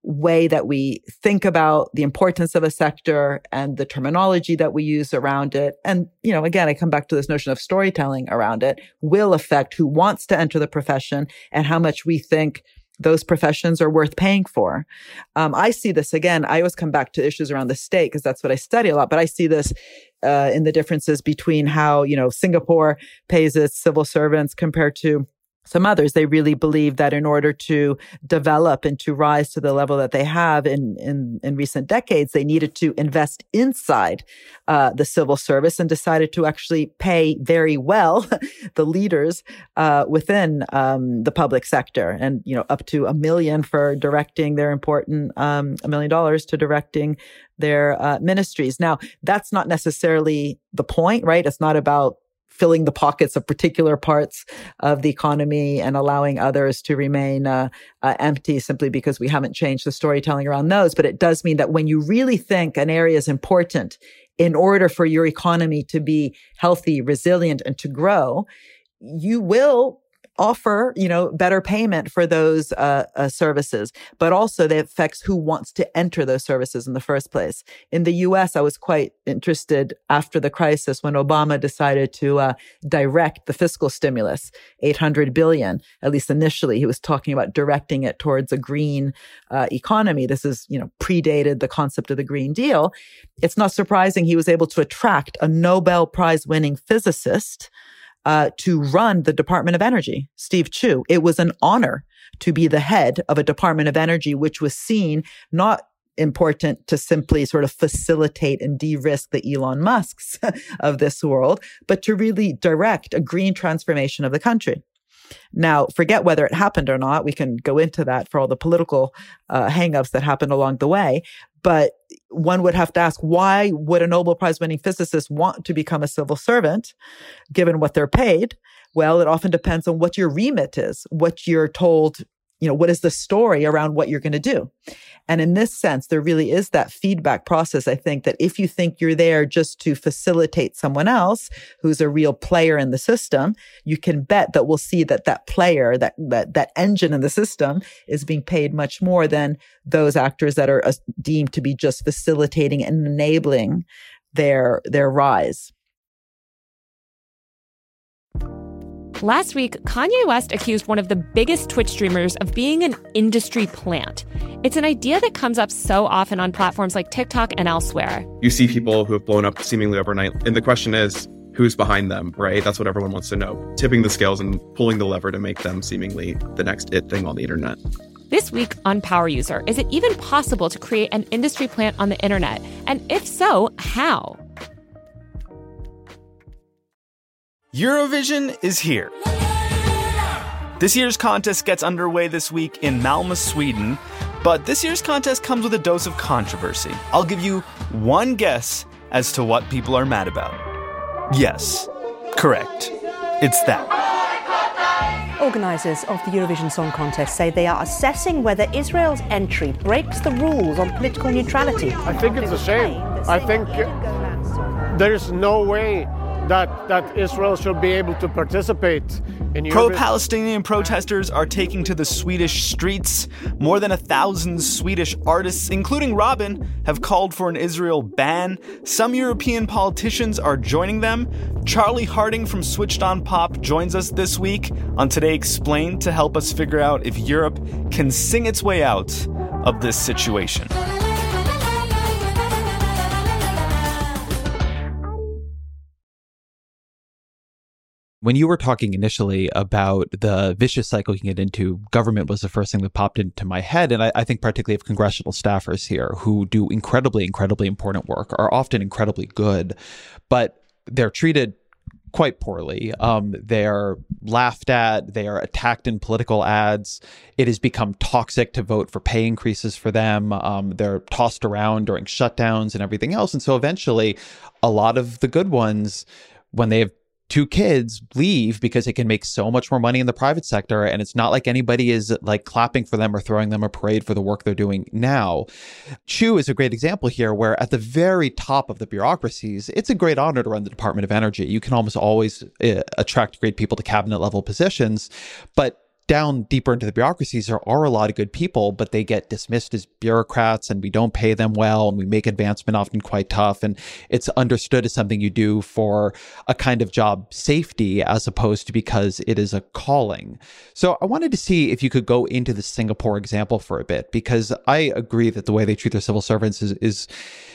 way that we think about the importance of a sector and the terminology that we use around it. And, you know, again, I come back to this notion of storytelling around it will affect who wants to enter the profession and how much we think those professions are worth paying for. Um, I see this again. I always come back to issues around the state because that's what I study a lot. But I see this uh, in the differences between how, you know, Singapore pays its civil servants compared to some others. They really believe that in order to develop and to rise to the level that they have in in, in recent decades, they needed to invest inside uh, the civil service and decided to actually pay very well the leaders uh, within um, the public sector, and you know up to a million for directing their important um, a million dollars to directing their uh, ministries. Now, that's not necessarily the point, right? It's not about filling the pockets of particular parts of the economy and allowing others to remain uh, uh, empty simply because we haven't changed the storytelling around those. But it does mean that when you really think an area is important in order for your economy to be healthy, resilient, and to grow, you will offer, you know, better payment for those uh, uh, services, but also that affects who wants to enter those services in the first place. In the U S, I was quite interested after the crisis when Obama decided to uh, direct the fiscal stimulus, eight hundred billion dollars, at least initially. He was talking about directing it towards a green uh, economy. This is, you know, predated the concept of the Green Deal. It's not surprising he was able to attract a Nobel Prize winning physicist Uh, to run the Department of Energy, Steve Chu. It was an honor to be the head of a Department of Energy, which was seen not important to simply sort of facilitate and de-risk the Elon Musks of this world, but to really direct a green transformation of the country. Now, forget whether it happened or not. We can go into that for all the political uh, hangups that happened along the way. But one would have to ask, why would a Nobel Prize winning physicist want to become a civil servant, given what they're paid? Well, it often depends on what your remit is, what you're told, you know, what is the story around what you're going to do? And in this sense, there really is that feedback process. I think that if you think you're there just to facilitate someone else who's a real player in the system, you can bet that we'll see that that player, that that that engine in the system is being paid much more than those actors that are uh, deemed to be just facilitating and enabling their their rise. Last week, Kanye West accused one of the biggest Twitch streamers of being an industry plant. It's an idea that comes up so often on platforms like TikTok and elsewhere. You see people who have blown up seemingly overnight, and the question is, who's behind them, right? That's what everyone wants to know. Tipping the scales and pulling the lever to make them seemingly the next it thing on the internet. This week on Power User, is it even possible to create an industry plant on the internet? And if so, how? Eurovision is here. This year's contest gets underway this week in Malmö, Sweden, but this year's contest comes with a dose of controversy. I'll give you one guess as to what people are mad about. Yes, correct. It's that. Organisers of the Eurovision Song Contest say they are assessing whether Israel's entry breaks the rules on political neutrality. I think it's a shame. I think there's no way that that Israel should be able to participate in Eurovision. Pro-Palestinian protesters are taking to the Swedish streets. More than a thousand Swedish artists, including Robin, have called for an Israel ban. Some European politicians are joining them. Charlie Harding from Switched On Pop joins us this week on Today Explained to help us figure out if Europe can sing its way out of this situation. When you were talking initially about the vicious cycle you can get into, government was the first thing that popped into my head. And I, I think particularly of congressional staffers here who do incredibly, incredibly important work, are often incredibly good, but they're treated quite poorly. Um, they're laughed at. They are attacked in political ads. It has become toxic to vote for pay increases for them. Um, they're tossed around during shutdowns and everything else. And so eventually, a lot of the good ones, when they have two kids, leave because it can make so much more money in the private sector. And it's not like anybody is like clapping for them or throwing them a parade for the work they're doing now. Chu is a great example here where at the very top of the bureaucracies, it's a great honor to run the Department of Energy. You can almost always uh, attract great people to cabinet level positions, but down deeper into the bureaucracies, there are a lot of good people, but they get dismissed as bureaucrats and we don't pay them well and we make advancement often quite tough. And it's understood as something you do for a kind of job safety as opposed to because it is a calling. So I wanted to see if you could go into the Singapore example for a bit, because I agree that the way they treat their civil servants is, is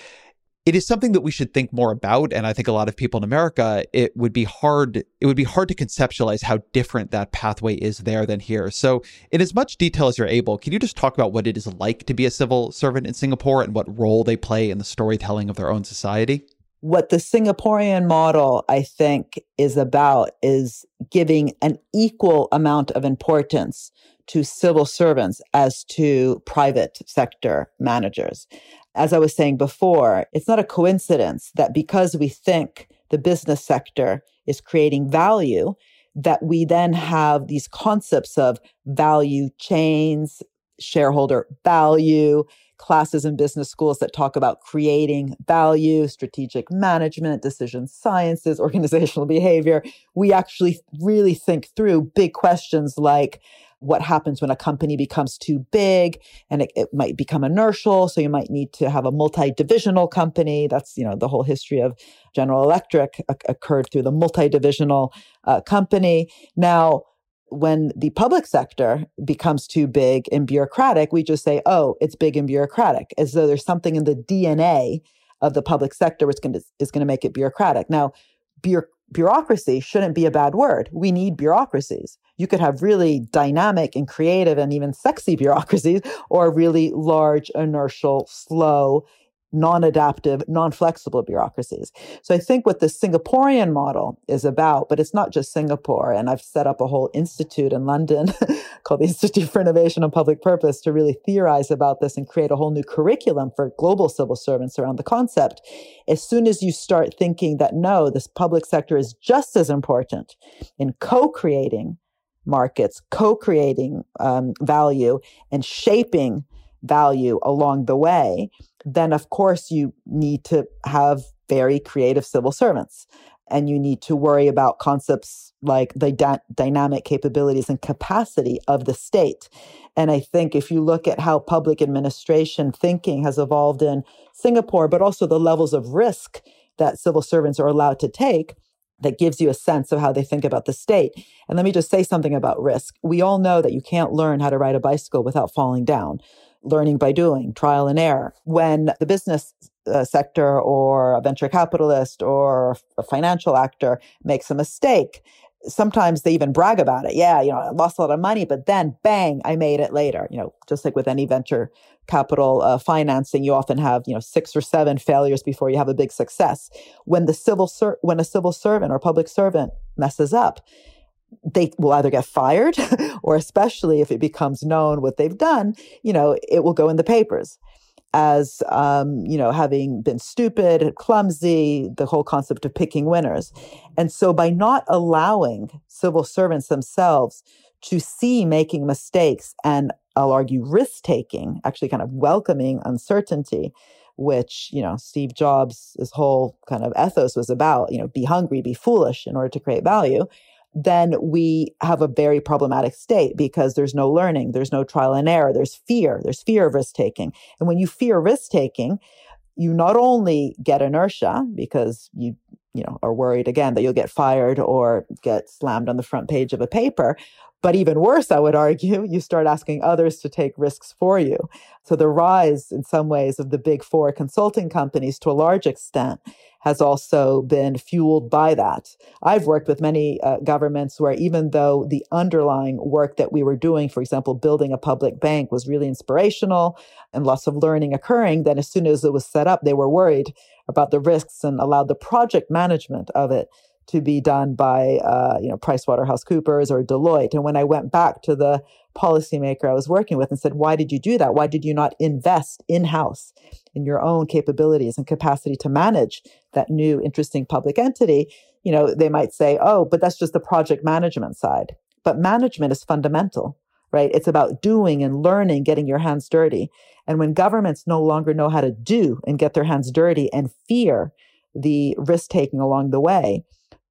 it is something that we should think more about. And I think a lot of people in America, it would be hard, it would be hard to conceptualize how different that pathway is there than here. So in as much detail as you're able, can you just talk about what it is like to be a civil servant in Singapore and what role they play in the storytelling of their own society? What the Singaporean model, I think, is about is giving an equal amount of importance to civil servants as to private sector managers. As I was saying before, it's not a coincidence that because we think the business sector is creating value, that we then have these concepts of value chains, shareholder value, classes in business schools that talk about creating value, strategic management, decision sciences, organizational behavior. We actually really think through big questions like what happens when a company becomes too big and it, it might become inertial. So you might need to have a multi-divisional company. That's, you know, the whole history of General Electric uh, occurred through the multi-divisional uh, company. Now, when the public sector becomes too big and bureaucratic, we just say, oh, it's big and bureaucratic, as though there's something in the D N A of the public sector which is going to, is going to make it bureaucratic. Now, bureaucratic Bureaucracy shouldn't be a bad word. We need bureaucracies. You could have really dynamic and creative and even sexy bureaucracies, or really large, inertial, slow, non-adaptive, non-flexible bureaucracies. So I think what the Singaporean model is about, but it's not just Singapore, and I've set up a whole institute in London called the Institute for Innovation and Public Purpose to really theorize about this and create a whole new curriculum for global civil servants around the concept. As soon as you start thinking that, no, this public sector is just as important in co-creating markets, co-creating um, value, and shaping value along the way, then of course you need to have very creative civil servants. And you need to worry about concepts like the da- dynamic capabilities and capacity of the state. And I think if you look at how public administration thinking has evolved in Singapore, but also the levels of risk that civil servants are allowed to take, that gives you a sense of how they think about the state. And let me just say something about risk. We all know that you can't learn how to ride a bicycle without falling down. Learning by doing, trial and error. When the business uh, sector or a venture capitalist or a financial actor makes a mistake, sometimes they even brag about it. Yeah, you know, I lost a lot of money, but then bang, I made it later. You know, just like with any venture capital uh, financing, you often have, you know, six or seven failures before you have a big success. When the civil ser- when a civil servant or public servant messes up, they will either get fired or, especially if it becomes known what they've done, you know, it will go in the papers as, um, you know, having been stupid, clumsy, the whole concept of picking winners. And so by not allowing civil servants themselves to see making mistakes and, I'll argue, risk-taking, actually kind of welcoming uncertainty, which, you know, Steve Jobs' his whole kind of ethos was about, you know, be hungry, be foolish in order to create value, then we have a very problematic state because there's no learning, there's no trial and error, there's fear, there's fear of risk-taking. And when you fear risk-taking, you not only get inertia because you, you know, are worried again that you'll get fired or get slammed on the front page of a paper, but even worse, I would argue, you start asking others to take risks for you. So the rise, in some ways, of the big four consulting companies to a large extent has also been fueled by that. I've worked with many uh, governments where even though the underlying work that we were doing, for example, building a public bank, was really inspirational and lots of learning occurring, then as soon as it was set up, they were worried about the risks and allowed the project management of it to be done by, uh, you know, PricewaterhouseCoopers or Deloitte. And when I went back to the policymaker I was working with and said, why did you do that? Why did you not invest in-house in your own capabilities and capacity to manage that new, interesting public entity? You know, they might say, oh, but that's just the project management side. But management is fundamental, right? It's about doing and learning, getting your hands dirty. And when governments no longer know how to do and get their hands dirty and fear the risk-taking along the way,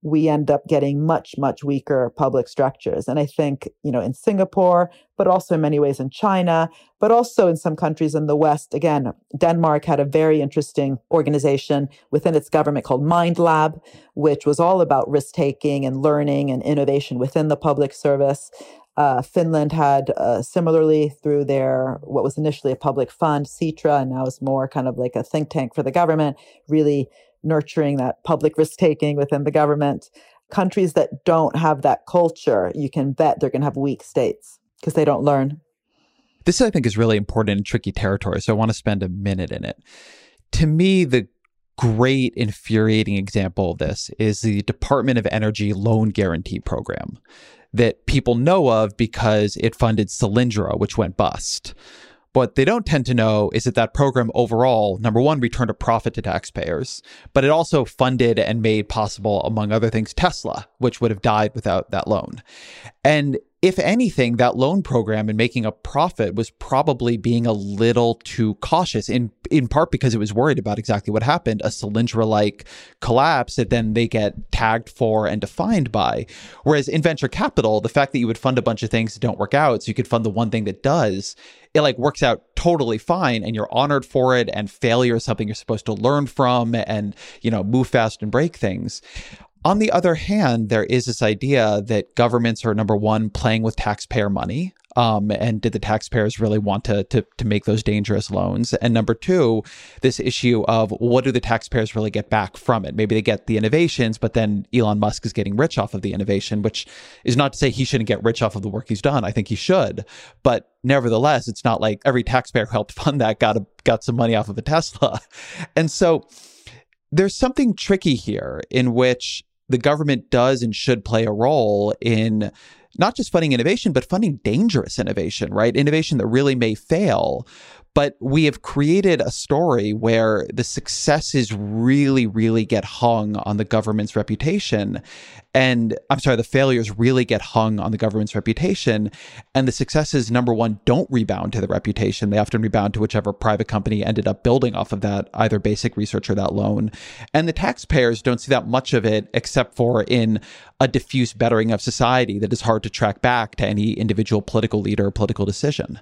we end up getting much, much weaker public structures. And I think, you know, in Singapore, but also in many ways in China, but also in some countries in the West, again, Denmark had a very interesting organization within its government called Mind Lab, which was all about risk-taking and learning and innovation within the public service. Uh, Finland had uh, similarly through their, what was initially a public fund, Sitra, and now is more kind of like a think tank for the government, really nurturing that public risk-taking within the government. Countries that don't have that culture, you can bet they're going to have weak states because they don't learn. This, I think, is really important and tricky territory, so I want to spend a minute in it. To me, the great, infuriating example of this is the Department of Energy Loan Guarantee Program that people know of because it funded Solyndra, which went bust. What they don't tend to know is that that program overall, number one, returned a profit to taxpayers, but it also funded and made possible, among other things, Tesla, which would have died without that loan. And if anything, that loan program in making a profit was probably being a little too cautious, in in part because it was worried about exactly what happened, a Solyndra-like collapse that then they get tagged for and defined by. Whereas in venture capital, the fact that you would fund a bunch of things that don't work out, so you could fund the one thing that does, it like works out totally fine and you're honored for it, and failure is something you're supposed to learn from and, you know, move fast and break things. On the other hand, there is this idea that governments are, number one, playing with taxpayer money. Um, and did the taxpayers really want to, to to make those dangerous loans? And number two, this issue of what do the taxpayers really get back from it? Maybe they get the innovations, but then Elon Musk is getting rich off of the innovation, which is not to say he shouldn't get rich off of the work he's done. I think he should. But nevertheless, it's not like every taxpayer who helped fund that got a, got some money off of a Tesla. And so there's something tricky here in which the government does and should play a role in not just funding innovation, but funding dangerous innovation, right? Innovation that really may fail. But we have created a story where the successes really, really get hung on the government's reputation. And I'm sorry, the failures really get hung on the government's reputation. And the successes, number one, don't rebound to the reputation. They often rebound to whichever private company ended up building off of that, either basic research or that loan. And the taxpayers don't see that much of it, except for in a diffuse bettering of society that is hard to track back to any individual political leader or political decision.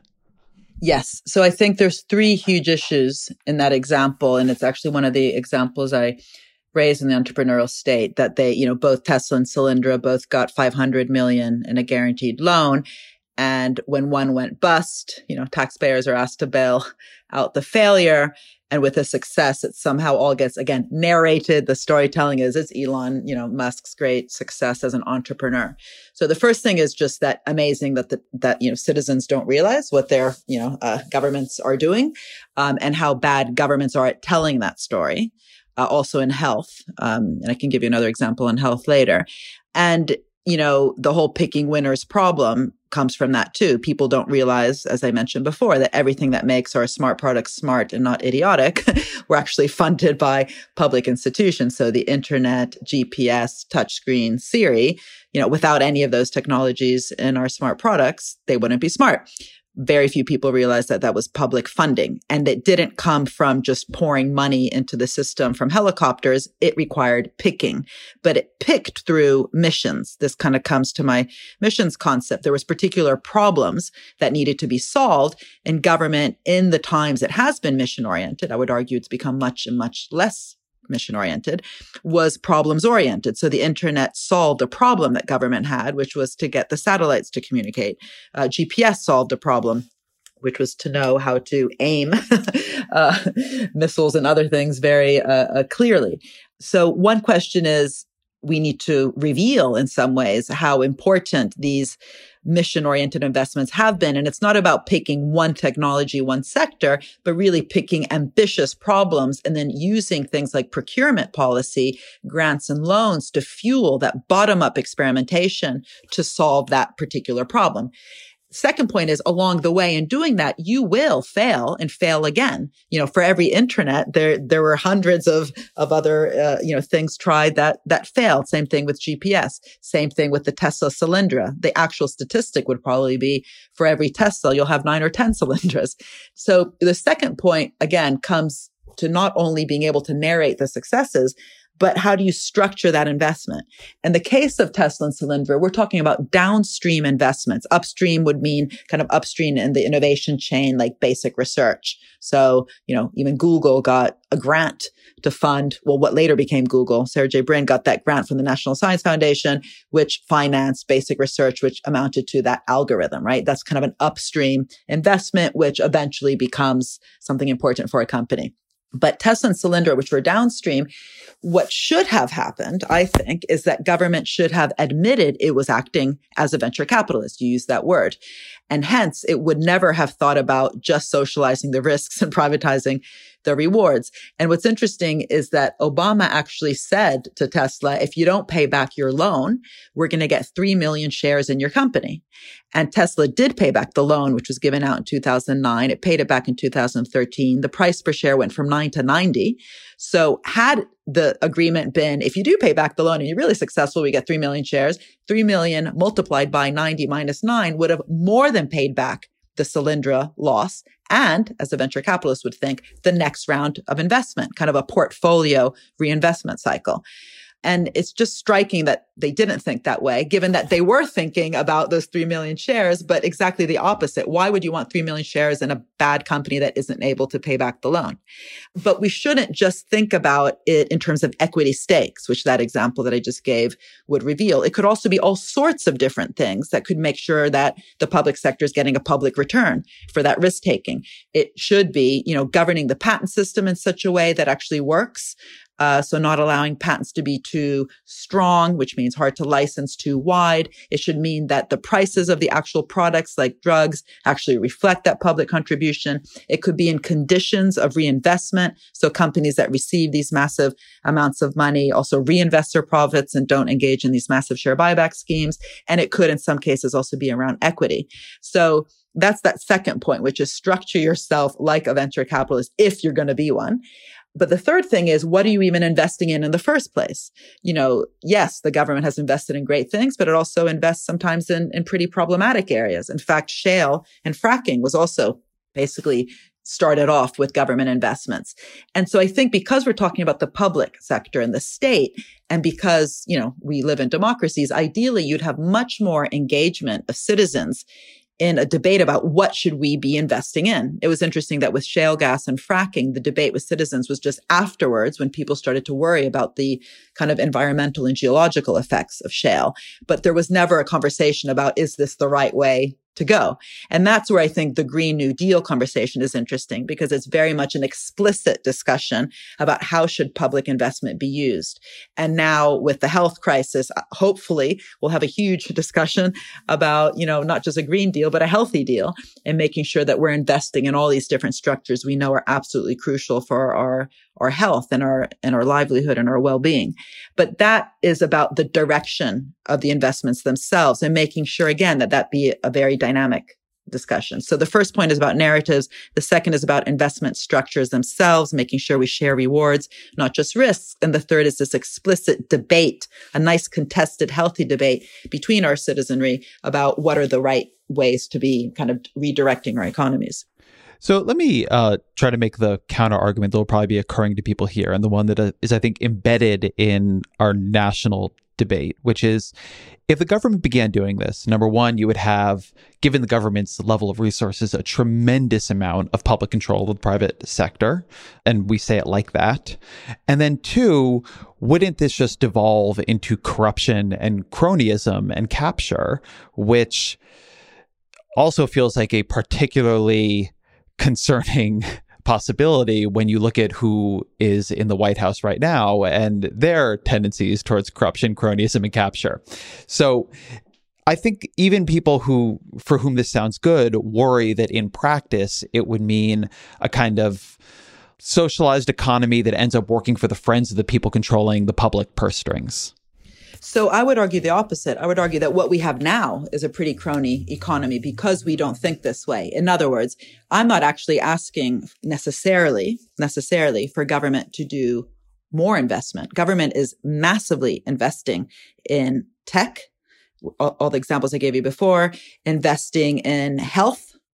Yes. So I think there's three huge issues in that example. And it's actually one of the examples I raised in the entrepreneurial state, that they, you know, both Tesla and Solyndra both got five hundred million in a guaranteed loan. And when one went bust, you know, taxpayers are asked to bail out the failure. And with a success, it somehow all gets, again, narrated. The storytelling is it's Elon, you know, Musk's great success as an entrepreneur. So the first thing is just that amazing that the, that, you know, citizens don't realize what their, you know, uh, governments are doing, um, and how bad governments are at telling that story. Uh, also in health. Um, and I can give you another example in health later. And, you know, the whole picking winners problem comes from that too. People don't realize, as I mentioned before, that everything that makes our smart products smart and not idiotic were actually funded by public institutions. So the internet, G P S, touchscreen, Siri, you know, without any of those technologies in our smart products, they wouldn't be smart. Very few people realize that that was public funding, and it didn't come from just pouring money into the system from helicopters. It required picking, but it picked through missions. This kind of comes to my missions concept. There was particular problems that needed to be solved, and government in the times it has been mission oriented, I would argue it's become much and much less mission oriented, was problems oriented. So the internet solved a problem that government had, which was to get the satellites to communicate. Uh, G P S solved a problem, which was to know how to aim uh, missiles and other things very uh, uh, clearly. So one question is, we need to reveal in some ways how important these mission-oriented investments have been. And it's not about picking one technology, one sector, but really picking ambitious problems and then using things like procurement policy, grants and loans to fuel that bottom-up experimentation to solve that particular problem. Second point is, along the way in doing that, you will fail and fail again. You know, for every internet, there there were hundreds of of other uh, you know things tried that that failed. Same thing with G P S. Same thing with the Tesla Solyndra. The actual statistic would probably be for every Tesla, you'll have nine or ten Solyndras. So the second point again comes to not only being able to narrate the successes, But how do you structure that investment? In the case of Tesla and Solyndra, we're talking about downstream investments. Upstream would mean kind of upstream in the innovation chain, like basic research. So, you know, even Google got a grant to fund, well, what later became Google. Sergey Brin got that grant from the National Science Foundation, which financed basic research, which amounted to that algorithm, right? That's kind of an upstream investment, which eventually becomes something important for a company. But Tesla and Solyndra, which were downstream, what should have happened, I think, is that government should have admitted it was acting as a venture capitalist. You use that word. And hence, it would never have thought about just socializing the risks and privatizing the rewards. And what's interesting is that Obama actually said to Tesla, if you don't pay back your loan, we're going to get three million shares in your company. And Tesla did pay back the loan, which was given out in two thousand nine. It paid it back in two thousand thirteen. The price per share went from nine to ninety. So had the agreement been, if you do pay back the loan and you're really successful, we get three million shares, three million multiplied by ninety minus nine would have more than paid back the Solyndra loss. And as a venture capitalist would think, the next round of investment, kind of a portfolio reinvestment cycle. And it's just striking that they didn't think that way, given that they were thinking about those three million shares, but exactly the opposite. Why would you want three million shares in a bad company that isn't able to pay back the loan? But we shouldn't just think about it in terms of equity stakes, which that example that I just gave would reveal. It could also be all sorts of different things that could make sure that the public sector is getting a public return for that risk taking. It should be, you know, governing the patent system in such a way that actually works. Uh, so not allowing patents to be too strong, which means hard to license too wide. It should mean that the prices of the actual products like drugs actually reflect that public contribution. It could be in conditions of reinvestment. So companies that receive these massive amounts of money also reinvest their profits and don't engage in these massive share buyback schemes. And it could in some cases also be around equity. So that's that second point, which is structure yourself like a venture capitalist if you're going to be one. But the third thing is, what are you even investing in in the first place? You know, yes, the government has invested in great things, but it also invests sometimes in, in pretty problematic areas. In fact, shale and fracking was also basically started off with government investments. And so I think because we're talking about the public sector and the state, and because, you know, we live in democracies, ideally you'd have much more engagement of citizens in a debate about what should we be investing in. It was interesting that with shale gas and fracking, the debate with citizens was just afterwards when people started to worry about the kind of environmental and geological effects of shale. But there was never a conversation about, is this the right way to go? And that's where I think the Green New Deal conversation is interesting, because it's very much an explicit discussion about how should public investment be used. And now with the health crisis, hopefully we'll have a huge discussion about, you know, not just a Green Deal, but a healthy deal, and making sure that we're investing in all these different structures we know are absolutely crucial for our our health and our and our livelihood and our well-being. But that is about the direction of the investments themselves and making sure, again, that that be a very dynamic discussion. So the first point is about narratives. The second is about investment structures themselves, making sure we share rewards, not just risks. And the third is this explicit debate, a nice contested, healthy debate between our citizenry about what are the right ways to be kind of redirecting our economies. So let me uh, try to make the counter argument that will probably be occurring to people here, and the one that uh, is, I think, embedded in our national debate, which is, if the government began doing this, number one, you would have, given the government's level of resources, a tremendous amount of public control of the private sector. And we say it like that. And then two, wouldn't this just devolve into corruption and cronyism and capture, which also feels like a particularly concerning possibility when you look at who is in the White House right now and their tendencies towards corruption, cronyism, and capture. So I think even people who, for whom this sounds good, worry that in practice it would mean a kind of socialized economy that ends up working for the friends of the people controlling the public purse strings. So I would argue the opposite. I would argue that what we have now is a pretty crony economy because we don't think this way. In other words, I'm not actually asking necessarily, necessarily for government to do more investment. Government is massively investing in tech, all, all the examples I gave you before, investing in health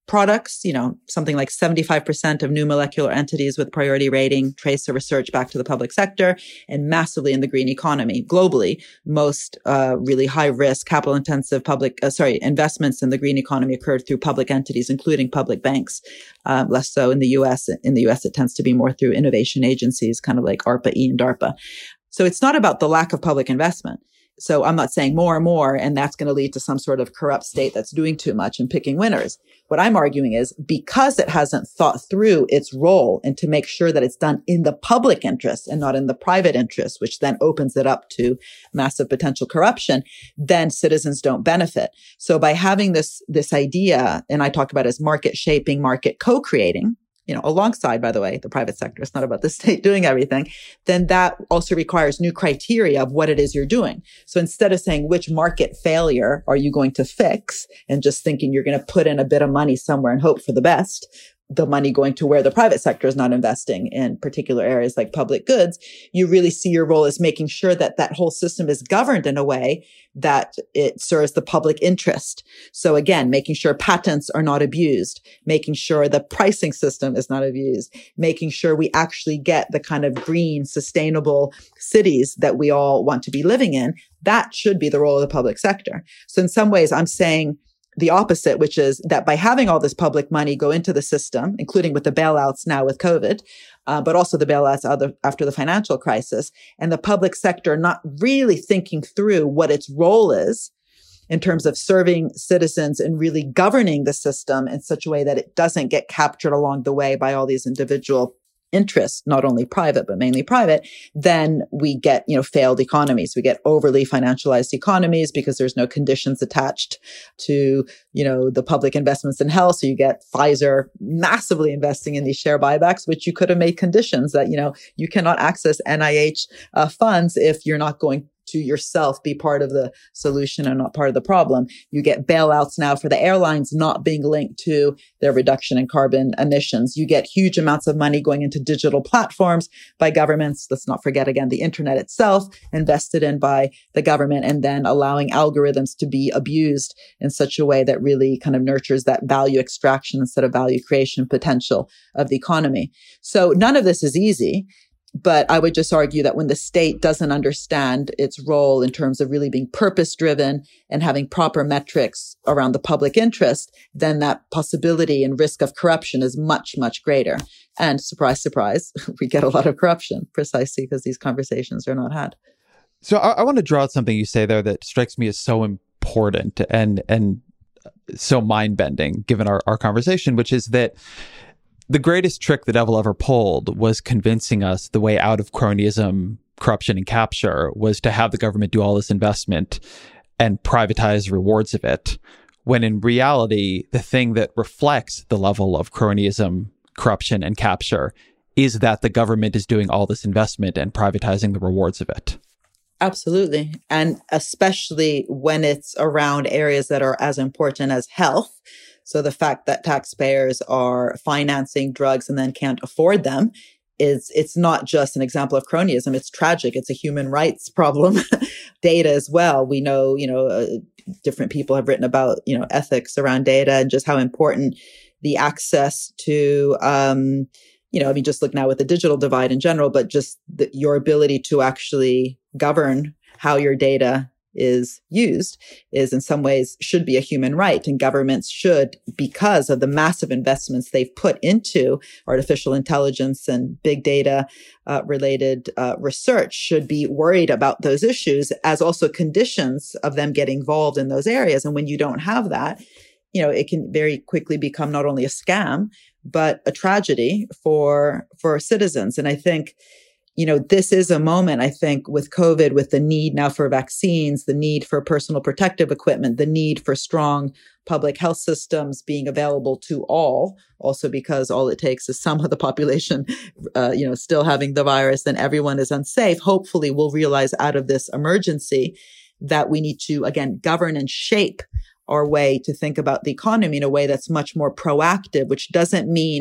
products, you know, something like seventy-five percent of new molecular entities with priority rating trace their research back to the public sector, and massively in the green economy. Globally, most uh, really high risk, capital intensive public, uh, sorry, investments in the green economy occurred through public entities, including public banks. Um, less so in the U S. In the U S, it tends to be more through innovation agencies, kind of like ARPA-E and DARPA. So it's not about the lack of public investment. So I'm not saying more and more, and that's going to lead to some sort of corrupt state that's doing too much and picking winners. What I'm arguing is because it hasn't thought through its role and to make sure that it's done in the public interest and not in the private interest, which then opens it up to massive potential corruption, then citizens don't benefit. So by having this, this idea, and I talk about it as market shaping, market co-creating, you know, alongside, by the way, the private sector, it's not about the state doing everything, then that also requires new criteria of what it is you're doing. So instead of saying which market failure are you going to fix and just thinking you're going to put in a bit of money somewhere and hope for the best, the money going to where the private sector is not investing in particular areas like public goods, you really see your role as making sure that that whole system is governed in a way that it serves the public interest. So again, making sure patents are not abused, making sure the pricing system is not abused, making sure we actually get the kind of green, sustainable cities that we all want to be living in. That should be the role of the public sector. So in some ways, I'm saying the opposite, which is that by having all this public money go into the system, including with the bailouts now with COVID, uh, but also the bailouts other, after the financial crisis, and the public sector not really thinking through what its role is in terms of serving citizens and really governing the system in such a way that it doesn't get captured along the way by all these individual interests, not only private, but mainly private, then we get, you know, failed economies. We get overly financialized economies because there's no conditions attached to, you know, the public investments in health. So you get Pfizer massively investing in these share buybacks, which you could have made conditions that, you know, you cannot access N I H uh, funds if you're not going to yourself be part of the solution and not part of the problem. You get bailouts now for the airlines not being linked to their reduction in carbon emissions. You get huge amounts of money going into digital platforms by governments. Let's not forget again, the internet itself invested in by the government, and then allowing algorithms to be abused in such a way that really kind of nurtures that value extraction instead of value creation potential of the economy. So none of this is easy. But I would just argue that when the state doesn't understand its role in terms of really being purpose-driven and having proper metrics around the public interest, then that possibility and risk of corruption is much, much greater. And surprise, surprise, we get a lot of corruption precisely because these conversations are not had. So I, I want to draw out something you say there that strikes me as so important and and so mind-bending given our, our conversation, which is that the greatest trick the devil ever pulled was convincing us the way out of cronyism, corruption, and capture was to have the government do all this investment and privatize rewards of it, when in reality, the thing that reflects the level of cronyism, corruption, and capture is that the government is doing all this investment and privatizing the rewards of it. Absolutely. And especially when it's around areas that are as important as health. So the fact that taxpayers are financing drugs and then can't afford them is, it's not just an example of cronyism. It's tragic. It's a human rights problem. Data as well. We know, you know, uh, different people have written about, you know, ethics around data and just how important the access to, um, you know, I mean, just look now with the digital divide in general, but just the, your ability to actually govern how your data is used is in some ways should be a human right. And governments should, because of the massive investments they've put into artificial intelligence and big data uh, related uh, research, should be worried about those issues as also conditions of them getting involved in those areas. And when you don't have that, you know, it can very quickly become not only a scam, but a tragedy for, for citizens. And I think, you know, this is a moment, I think, with COVID, with the need now for vaccines, the need for personal protective equipment, the need for strong public health systems being available to all, also because all it takes is some of the population, uh, you know, still having the virus, then everyone is unsafe. Hopefully we'll realize out of this emergency that we need to, again, govern and shape our way to think about the economy in a way that's much more proactive, which doesn't mean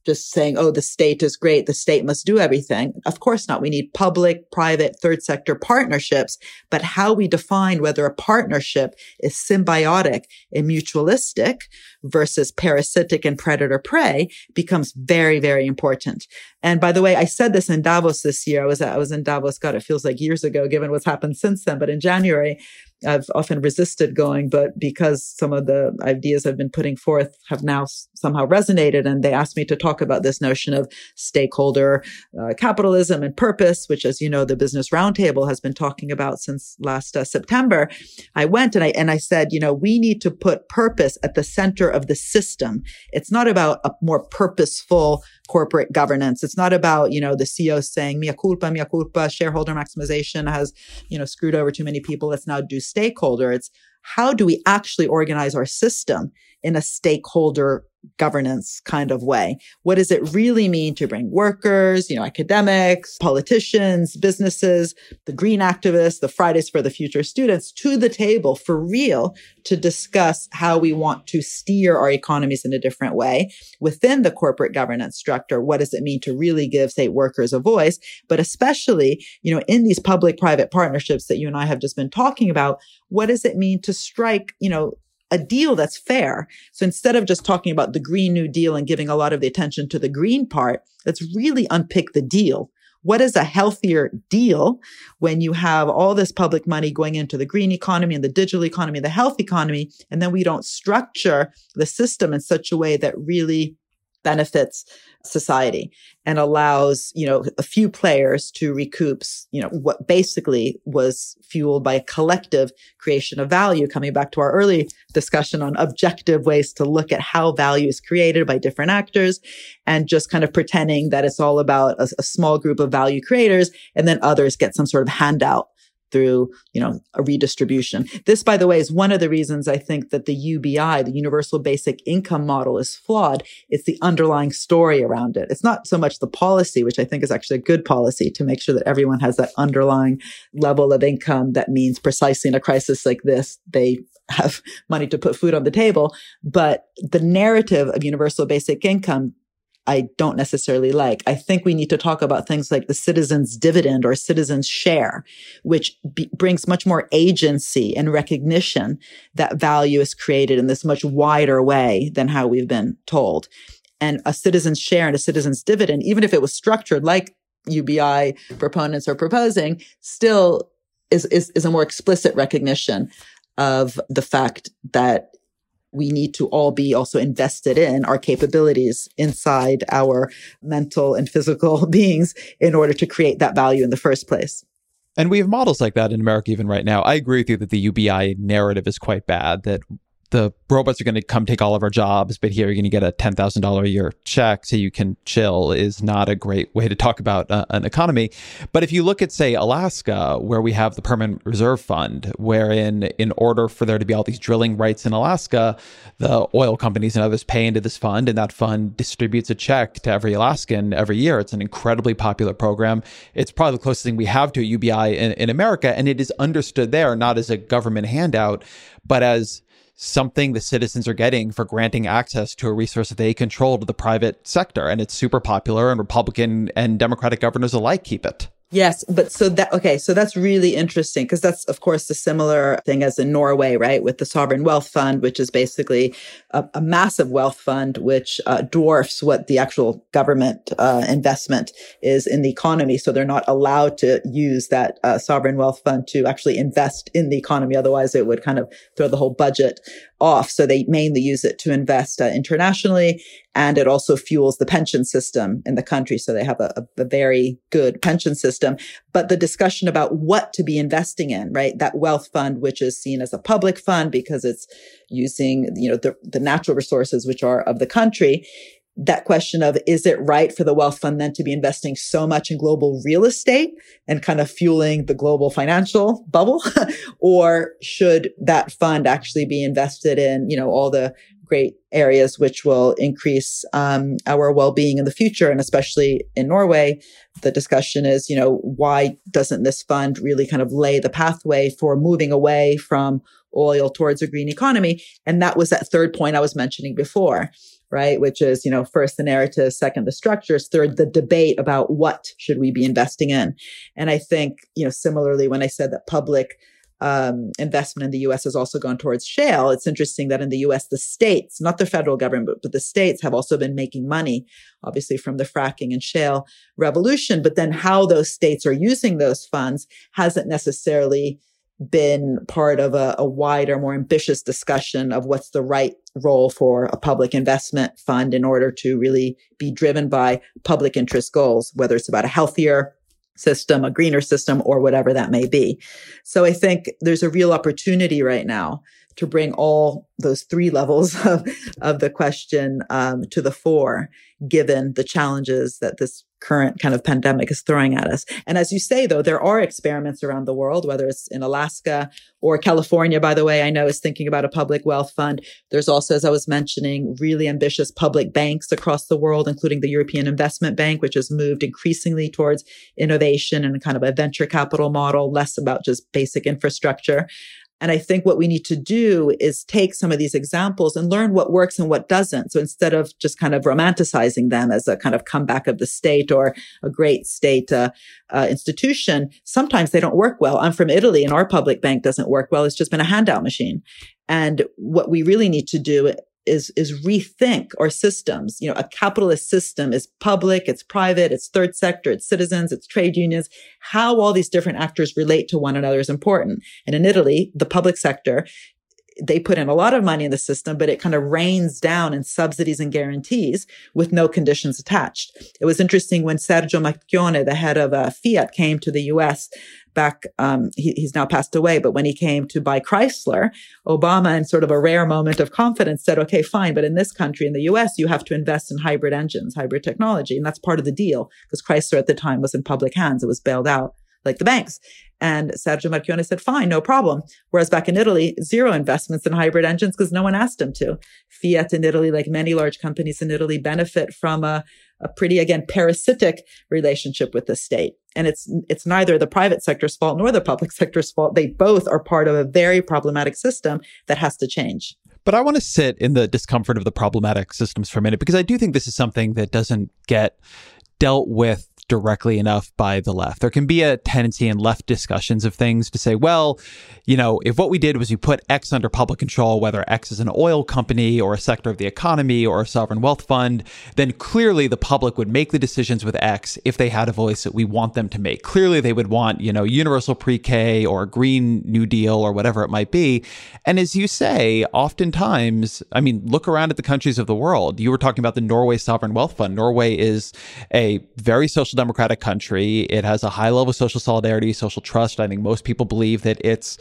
just saying, oh, the state is great, the state must do everything. Of course not. We need public, private, third sector partnerships, but how we define whether a partnership is symbiotic and mutualistic versus parasitic and predator-prey becomes very, very important. And by the way, I said this in Davos this year. I was, I was in Davos, God, it feels like years ago, given what's happened since then. But in January, I've often resisted going, but because some of the ideas I've been putting forth have now s- somehow resonated, and they asked me to talk about this notion of stakeholder uh, capitalism and purpose, which, as you know, the Business Roundtable has been talking about since last uh, September. I went and I and I said, you know, we need to put purpose at the center of the system. It's not about a more purposeful corporate governance. It's not about, you know, the C E O saying, mea culpa, mea culpa, shareholder maximization has, you know, screwed over too many people. Let's now do stakeholder. It's how do we actually organize our system in a stakeholder governance kind of way? What does it really mean to bring workers, you know, academics, politicians, businesses, the green activists, the Fridays for the Future students to the table for real to discuss how we want to steer our economies in a different way within the corporate governance structure? What does it mean to really give state workers a voice? But especially, you know, in these public-private partnerships that you and I have just been talking about, what does it mean to strike, you know, a deal that's fair? So instead of just talking about the Green New Deal and giving a lot of the attention to the green part, let's really unpick the deal. What is a healthier deal when you have all this public money going into the green economy and the digital economy, the health economy, and then we don't structure the system in such a way that really benefits society and allows, you know, a few players to recoup, you know, what basically was fueled by a collective creation of value, coming back to our early discussion on objective ways to look at how value is created by different actors, and just kind of pretending that it's all about a, a small group of value creators and then others get some sort of handout through, you know, a redistribution. This, by the way, is one of the reasons I think that the U B I, the Universal Basic Income model, is flawed. It's the underlying story around it. It's not so much the policy, which I think is actually a good policy to make sure that everyone has that underlying level of income that means precisely in a crisis like this, they have money to put food on the table. But the narrative of universal basic income, I don't necessarily like. I think we need to talk about things like the citizen's dividend or citizen's share, which be, brings much more agency and recognition that value is created in this much wider way than how we've been told. And a citizen's share and a citizen's dividend, even if it was structured like U B I proponents are proposing, still is, is, is a more explicit recognition of the fact that we need to all be also invested in our capabilities inside our mental and physical beings in order to create that value in the first place. And we have models like that in America even right now. I agree with you that the U B I narrative is quite bad, that the robots are going to come take all of our jobs, but here you're going to get a ten thousand dollars a year check so you can chill is not a great way to talk about uh, an economy. But if you look at, say, Alaska, where we have the Permanent Reserve Fund, wherein in order for there to be all these drilling rights in Alaska, the oil companies and others pay into this fund, and that fund distributes a check to every Alaskan every year. It's an incredibly popular program. It's probably the closest thing we have to a U B I in, in America, and it is understood there not as a government handout, but as something the citizens are getting for granting access to a resource that they control to the private sector. And it's super popular, and Republican and Democratic governors alike keep it. Yes. But so that, okay. So that's really interesting because that's, of course, a similar thing as in Norway, right? With the Sovereign Wealth Fund, which is basically a, a massive wealth fund, which uh, dwarfs what the actual government uh, investment is in the economy. So they're not allowed to use that uh, Sovereign Wealth Fund to actually invest in the economy. Otherwise, it would kind of throw the whole budget off. So they mainly use it to invest uh, internationally. And it also fuels the pension system in the country. So they have a, a very good pension system. But the discussion about what to be investing in, right? That wealth fund, which is seen as a public fund because it's using, you know, the, the natural resources, which are of the country. That question of, is it right for the wealth fund then to be investing so much in global real estate and kind of fueling the global financial bubble? Or should that fund actually be invested in, you know, all the great areas which will increase um, our well-being in the future? And especially in Norway, the discussion is, you know, why doesn't this fund really kind of lay the pathway for moving away from oil towards a green economy? And that was that third point I was mentioning before, right? Which is, you know, first the narrative, second the structures, third the debate about what should we be investing in. And I think, you know, similarly, when I said that public um, investment in the U S has also gone towards shale, it's interesting that in the U S, the states, not the federal government, but, but the states have also been making money, obviously from the fracking and shale revolution. But then how those states are using those funds hasn't necessarily been part of a, a wider, more ambitious discussion of what's the right role for a public investment fund in order to really be driven by public interest goals, whether it's about a healthier system, a greener system, or whatever that may be. So I think there's a real opportunity right now to bring all those three levels of, of the question um, to the fore, given the challenges that this current kind of pandemic is throwing at us. And as you say, though, there are experiments around the world, whether it's in Alaska or California, by the way, I know is thinking about a public wealth fund. There's also, as I was mentioning, really ambitious public banks across the world, including the European Investment Bank, which has moved increasingly towards innovation and kind of a venture capital model, less about just basic infrastructure. And I think what we need to do is take some of these examples and learn what works and what doesn't. So instead of just kind of romanticizing them as a kind of comeback of the state or a great state uh, uh, institution, sometimes they don't work well. I'm from Italy and our public bank doesn't work well. It's just been a handout machine. And what we really need to do is, is rethink our systems. You know, a capitalist system is public, it's private, it's third sector, it's citizens, it's trade unions. How all these different actors relate to one another is important. And in Italy, the public sector, they put in a lot of money in the system, but it kind of rains down in subsidies and guarantees with no conditions attached. It was interesting when Sergio Marchionne, the head of uh, Fiat, came to the U S back, um, he, he's now passed away, but when he came to buy Chrysler, Obama, in sort of a rare moment of confidence, said, okay, fine, but in this country, in the U S, you have to invest in hybrid engines, hybrid technology. And that's part of the deal, because Chrysler at the time was in public hands. It was bailed out like the banks. And Sergio Marchionne said, fine, no problem. Whereas back in Italy, zero investments in hybrid engines because no one asked him to. Fiat in Italy, like many large companies in Italy, benefit from a, a pretty, again, parasitic relationship with the state. And it's, it's neither the private sector's fault nor the public sector's fault. They both are part of a very problematic system that has to change. But I want to sit in the discomfort of the problematic systems for a minute, because I do think this is something that doesn't get dealt with directly enough by the left. There can be a tendency in left discussions of things to say, well, you know, if what we did was we put X under public control, whether X is an oil company or a sector of the economy or a sovereign wealth fund, then clearly the public would make the decisions with X if they had a voice that we want them to make. Clearly they would want, you know, universal pre-K or a Green New Deal or whatever it might be. And as you say, oftentimes, I mean, look around at the countries of the world. You were talking about the Norway Sovereign Wealth Fund. Norway is a very social democratic country. It has a high level of social solidarity, social trust. I think most people believe that its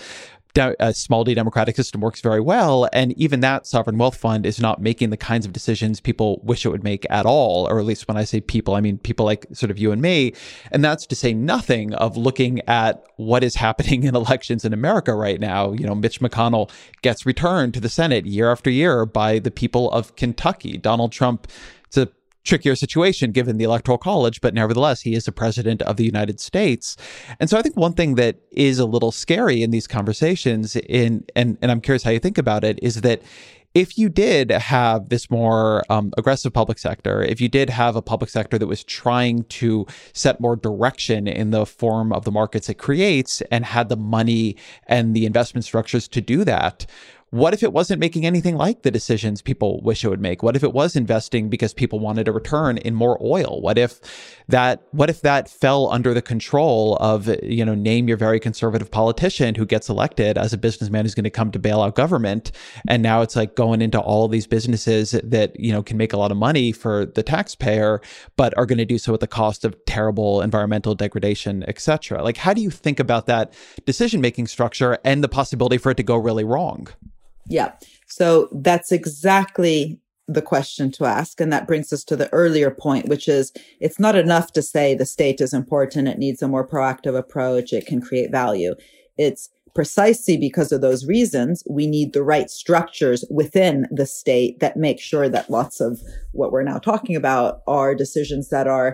a small d democratic system works very well. And even that sovereign wealth fund is not making the kinds of decisions people wish it would make at all. Or at least when I say people, I mean people like sort of you and me. And that's to say nothing of looking at what is happening in elections in America right now. You know, Mitch McConnell gets returned to the Senate year after year by the people of Kentucky. Donald Trump, it's a trickier situation given the Electoral College, but nevertheless, he is the president of the United States. And so I think one thing that is a little scary in these conversations, in and, and I'm curious how you think about it, is that if you did have this more um, aggressive public sector, if you did have a public sector that was trying to set more direction in the form of the markets it creates and had the money and the investment structures to do that, what if it wasn't making anything like the decisions people wish it would make? What if it was investing because people wanted a return in more oil? What if that what if that fell under the control of, you know, name your very conservative politician who gets elected as a businessman who's going to come to bail out government? And now it's like going into all these businesses that, you know, can make a lot of money for the taxpayer, but are going to do so at the cost of terrible environmental degradation, et cetera. Like, how do you think about that decision-making structure and the possibility for it to go really wrong? Yeah. So that's exactly the question to ask. And that brings us to the earlier point, which is it's not enough to say the state is important. It needs a more proactive approach. It can create value. It's precisely because of those reasons, we need the right structures within the state that make sure that lots of what we're now talking about are decisions that are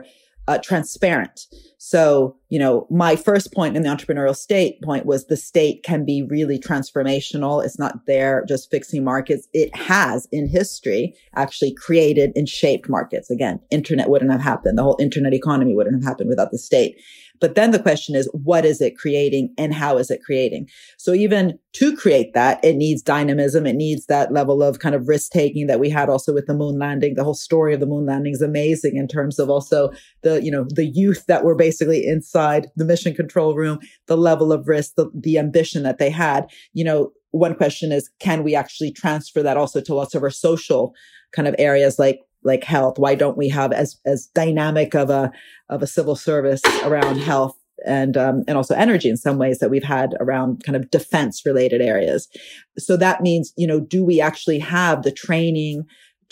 uh, transparent. So, you know, my first point in the entrepreneurial state point was the state can be really transformational. It's not there just fixing markets. It has in history actually created and shaped markets. Again, internet wouldn't have happened. The whole internet economy wouldn't have happened without the state. But then the question is, what is it creating and how is it creating? So even to create that, it needs dynamism. It needs that level of kind of risk taking that we had also with the moon landing. The whole story of the moon landing is amazing in terms of also the, you know, the youth that were basically inside the mission control room, the level of risk, the, the ambition that they had. You know, one question is, can we actually transfer that also to lots of our social kind of areas like like health? Why don't we have as as dynamic of a of a civil service around health and um, and also energy in some ways that we've had around kind of defense related areas? So that means, you know, do we actually have the training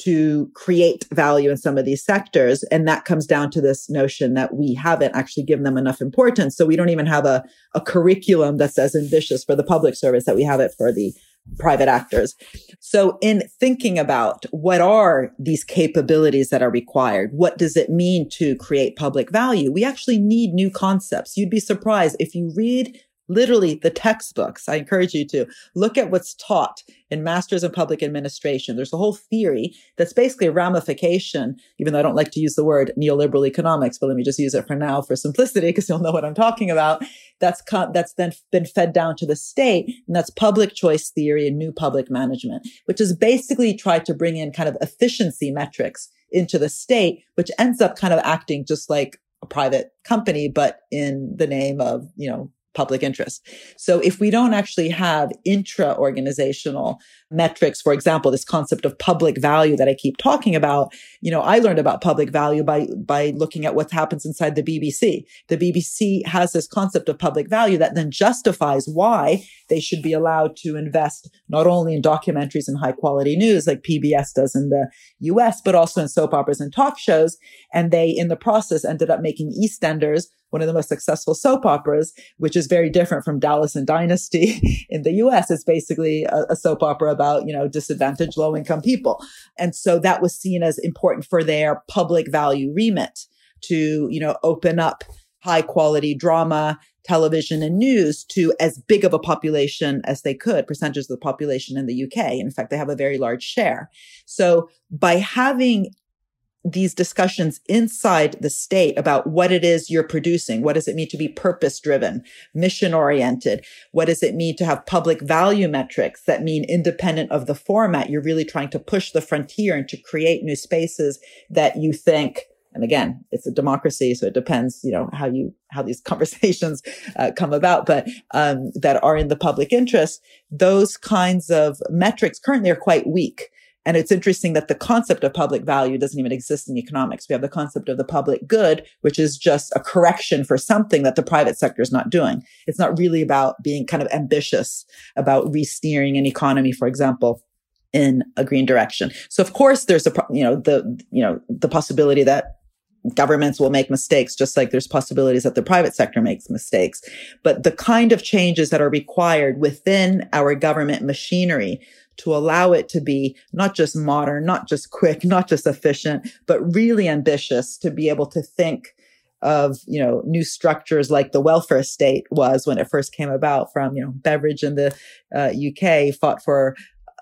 to create value in some of these sectors? And that comes down to this notion that we haven't actually given them enough importance. So we don't even have a, a curriculum that's as ambitious for the public service that we have it for the private actors. So in thinking about what are these capabilities that are required, what does it mean to create public value? We actually need new concepts. You'd be surprised if you read literally the textbooks. I encourage you to look at what's taught in Masters in Public Administration. There's a whole theory that's basically a ramification, even though I don't like to use the word neoliberal economics, but let me just use it for now for simplicity because you'll know what I'm talking about. That's con- that's then been fed down to the state, and that's public choice theory and new public management, which is basically tried to bring in kind of efficiency metrics into the state, which ends up kind of acting just like a private company, but in the name of, you know, public interest. So if we don't actually have intra-organizational metrics, for example, this concept of public value that I keep talking about, you know, I learned about public value by, by looking at what happens inside the B B C. The B B C has this concept of public value that then justifies why they should be allowed to invest not only in documentaries and high quality news like P B S does in the U S, but also in soap operas and talk shows. And they, in the process, ended up making EastEnders one of the most successful soap operas, which is very different from Dallas and Dynasty in the U S. It's basically a, a soap opera about, you know, disadvantaged low-income people. And so that was seen as important for their public value remit to, you know, open up high-quality drama, television, and news to as big of a population as they could, percentages of the population in the U K. In fact, they have a very large share. So by having these discussions inside the state about what it is you're producing. What does it mean to be purpose-driven, mission-oriented? What does it mean to have public value metrics that mean independent of the format? You're really trying to push the frontier and to create new spaces that you think, and again, it's a democracy, so it depends, you know, how you, how these conversations uh, come about, but um, that are in the public interest. Those kinds of metrics currently are quite weak. And it's interesting that the concept of public value doesn't even exist in economics. We have the concept of the public good, which is just a correction for something that the private sector is not doing. It's not really about being kind of ambitious about re-steering an economy, for example, in a green direction. So of course there's a, you know, the, you know, the possibility that governments will make mistakes, just like there's possibilities that the private sector makes mistakes. But the kind of changes that are required within our government machinery to allow it to be not just modern, not just quick, not just efficient, but really ambitious, to be able to think of, you know, new structures like the welfare state was when it first came about from, you know, Beveridge in the uh, U K fought for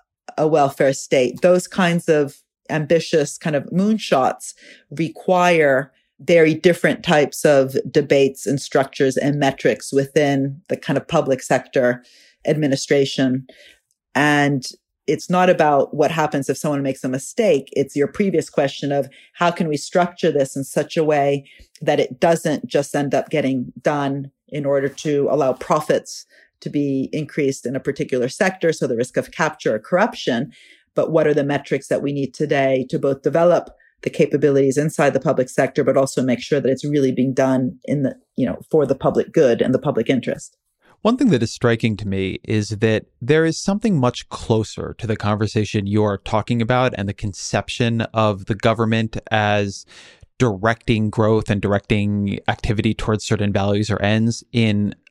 a welfare state. Those kinds of ambitious kind of moonshots require very different types of debates and structures and metrics within the kind of public sector administration. And it's not about what happens if someone makes a mistake. It's your previous question of how can we structure this in such a way that it doesn't just end up getting done in order to allow profits to be increased in a particular sector, so the risk of capture or corruption. But what are the metrics that we need today to both develop the capabilities inside the public sector, but also make sure that it's really being done in the, you know, for the public good and the public interest? One thing that is striking to me is that there is something much closer to the conversation you're talking about and the conception of the government as directing growth and directing activity towards certain values or ends in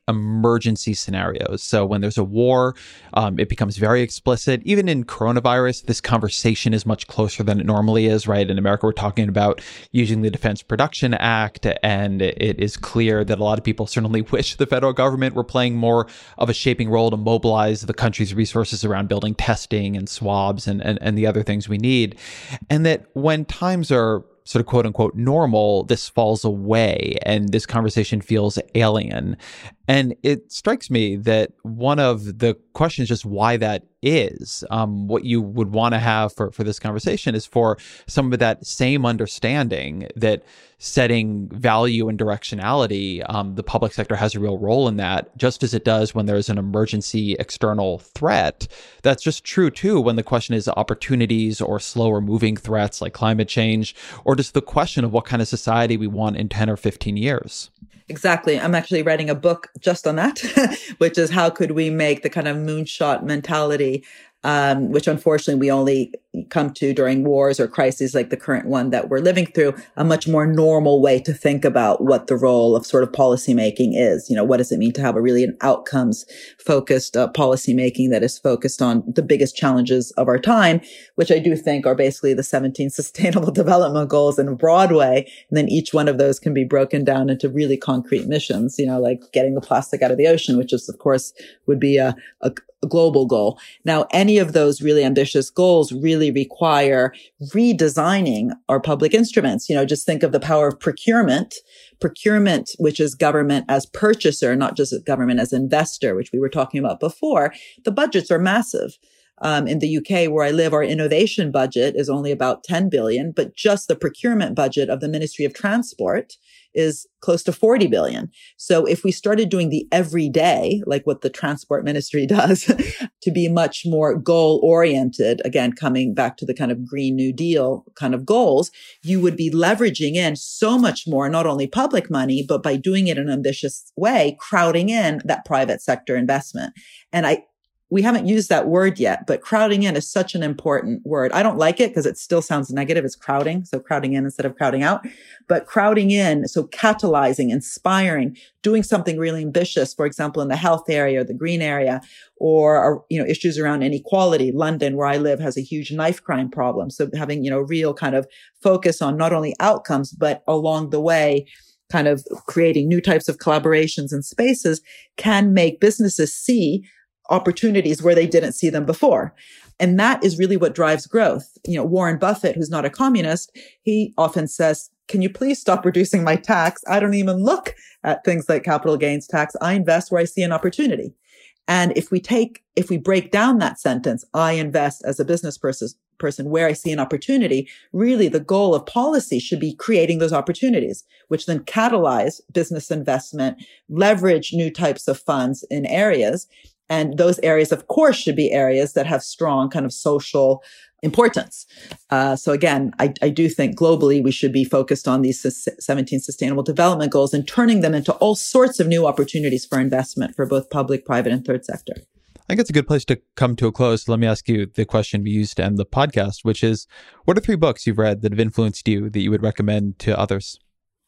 emergency scenarios. So when there's a war, um, it becomes very explicit. Even in coronavirus, this conversation is much closer than it normally is, right? In America, we're talking about using the Defense Production Act, and it is clear that a lot of people certainly wish the federal government were playing more of a shaping role to mobilize the country's resources around building testing and swabs and, and, and the other things we need. And that when times are sort of quote unquote normal, this falls away and this conversation feels alien. And it strikes me that one of the questions is just why that is. Um, what you would want to have for, for this conversation is for some of that same understanding that setting value and directionality, um, the public sector has a real role in that, just as it does when there's an emergency external threat. That's just true, too, when the question is opportunities or slower moving threats like climate change, or just the question of what kind of society we want in ten or fifteen years. Exactly. I'm actually writing a book just on that, which is how could we make the kind of moonshot mentality, um, which unfortunately we only come to during wars or crises like the current one that we're living through, a much more normal way to think about what the role of sort of policymaking is. You know, what does it mean to have a really an outcomes focused uh, policymaking that is focused on the biggest challenges of our time, which I do think are basically the seventeen Sustainable Development Goals in a broad way. And then each one of those can be broken down into really concrete missions, you know, like getting the plastic out of the ocean, which is, of course, would be a, a, a global goal. Now, any of those really ambitious goals really require redesigning our public instruments. You know, just think of the power of procurement, procurement, which is government as purchaser, not just government as investor, which we were talking about before. The budgets are massive. Um, in the U K, where I live, our innovation budget is only about ten billion, but just the procurement budget of the Ministry of Transport is close to forty billion. So if we started doing the everyday, like what the Transport Ministry does, to be much more goal oriented, again, coming back to the kind of Green New Deal kind of goals, you would be leveraging in so much more, not only public money, but by doing it in an ambitious way, crowding in that private sector investment. And I, We haven't used that word yet, but crowding in is such an important word. I don't like it because it still sounds negative. It's crowding. So crowding in instead of crowding out, but crowding in. So catalyzing, inspiring, doing something really ambitious, for example, in the health area or the green area, or, you know, issues around inequality. London, where I live, has a huge knife crime problem. So having, you know, real kind of focus on not only outcomes, but along the way, kind of creating new types of collaborations and spaces can make businesses see opportunities where they didn't see them before. And that is really what drives growth. You know, Warren Buffett, who's not a communist, he often says, can you please stop reducing my tax? I don't even look at things like capital gains tax. I invest where I see an opportunity. And if we take, if we break down that sentence, I invest as a business person, person where I see an opportunity, really the goal of policy should be creating those opportunities, which then catalyze business investment, leverage new types of funds in areas. And those areas, of course, should be areas that have strong kind of social importance. Uh, so again, I, I do think globally we should be focused on these seventeen Sustainable Development Goals and turning them into all sorts of new opportunities for investment for both public, private, and third sector. I think it's a good place to come to a close. Let me ask you the question we used to end the podcast, which is, what are three books you've read that have influenced you that you would recommend to others?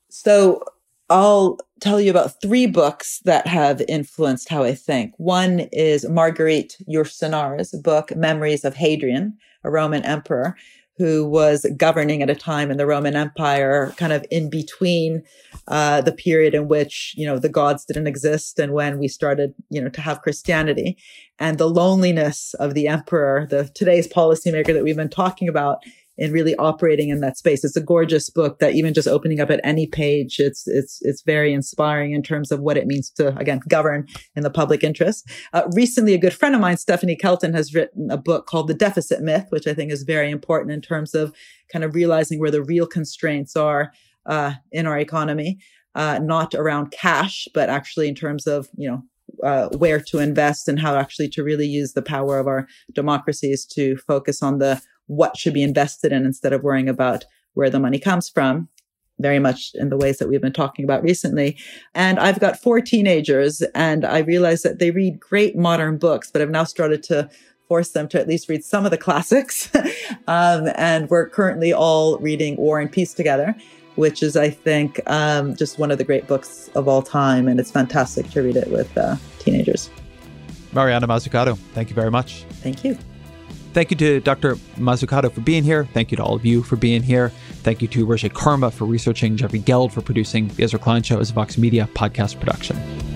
So I'll tell you about three books that have influenced how I think. One is Marguerite Yourcenar's book, Memories of Hadrian, a Roman emperor who was governing at a time in the Roman Empire, kind of in between uh, the period in which, you know, the gods didn't exist and when we started, you know, to have Christianity. And the loneliness of the emperor, the today's policymaker that we've been talking about, in really operating in that space. It's a gorgeous book that even just opening up at any page, it's it's it's very inspiring in terms of what it means to, again, govern in the public interest. Uh, recently, a good friend of mine, Stephanie Kelton, has written a book called The Deficit Myth, which I think is very important in terms of kind of realizing where the real constraints are uh, in our economy, uh, not around cash, but actually in terms of, you know, Uh, where to invest and how actually to really use the power of our democracies to focus on the what should be invested in instead of worrying about where the money comes from, very much in the ways that we've been talking about recently. And I've got four teenagers and I realize that they read great modern books, but I've now started to force them to at least read some of the classics. um, and we're currently all reading War and Peace together. which is, I think, um, just one of the great books of all time. And it's fantastic to read it with uh, teenagers. Mariana Mazzucato, thank you very much. Thank you. Thank you to Doctor Mazzucato for being here. Thank you to all of you for being here. Thank you to Roger Karma for researching, Jeffrey Geld for producing. The Ezra Klein Show is a Vox Media podcast production.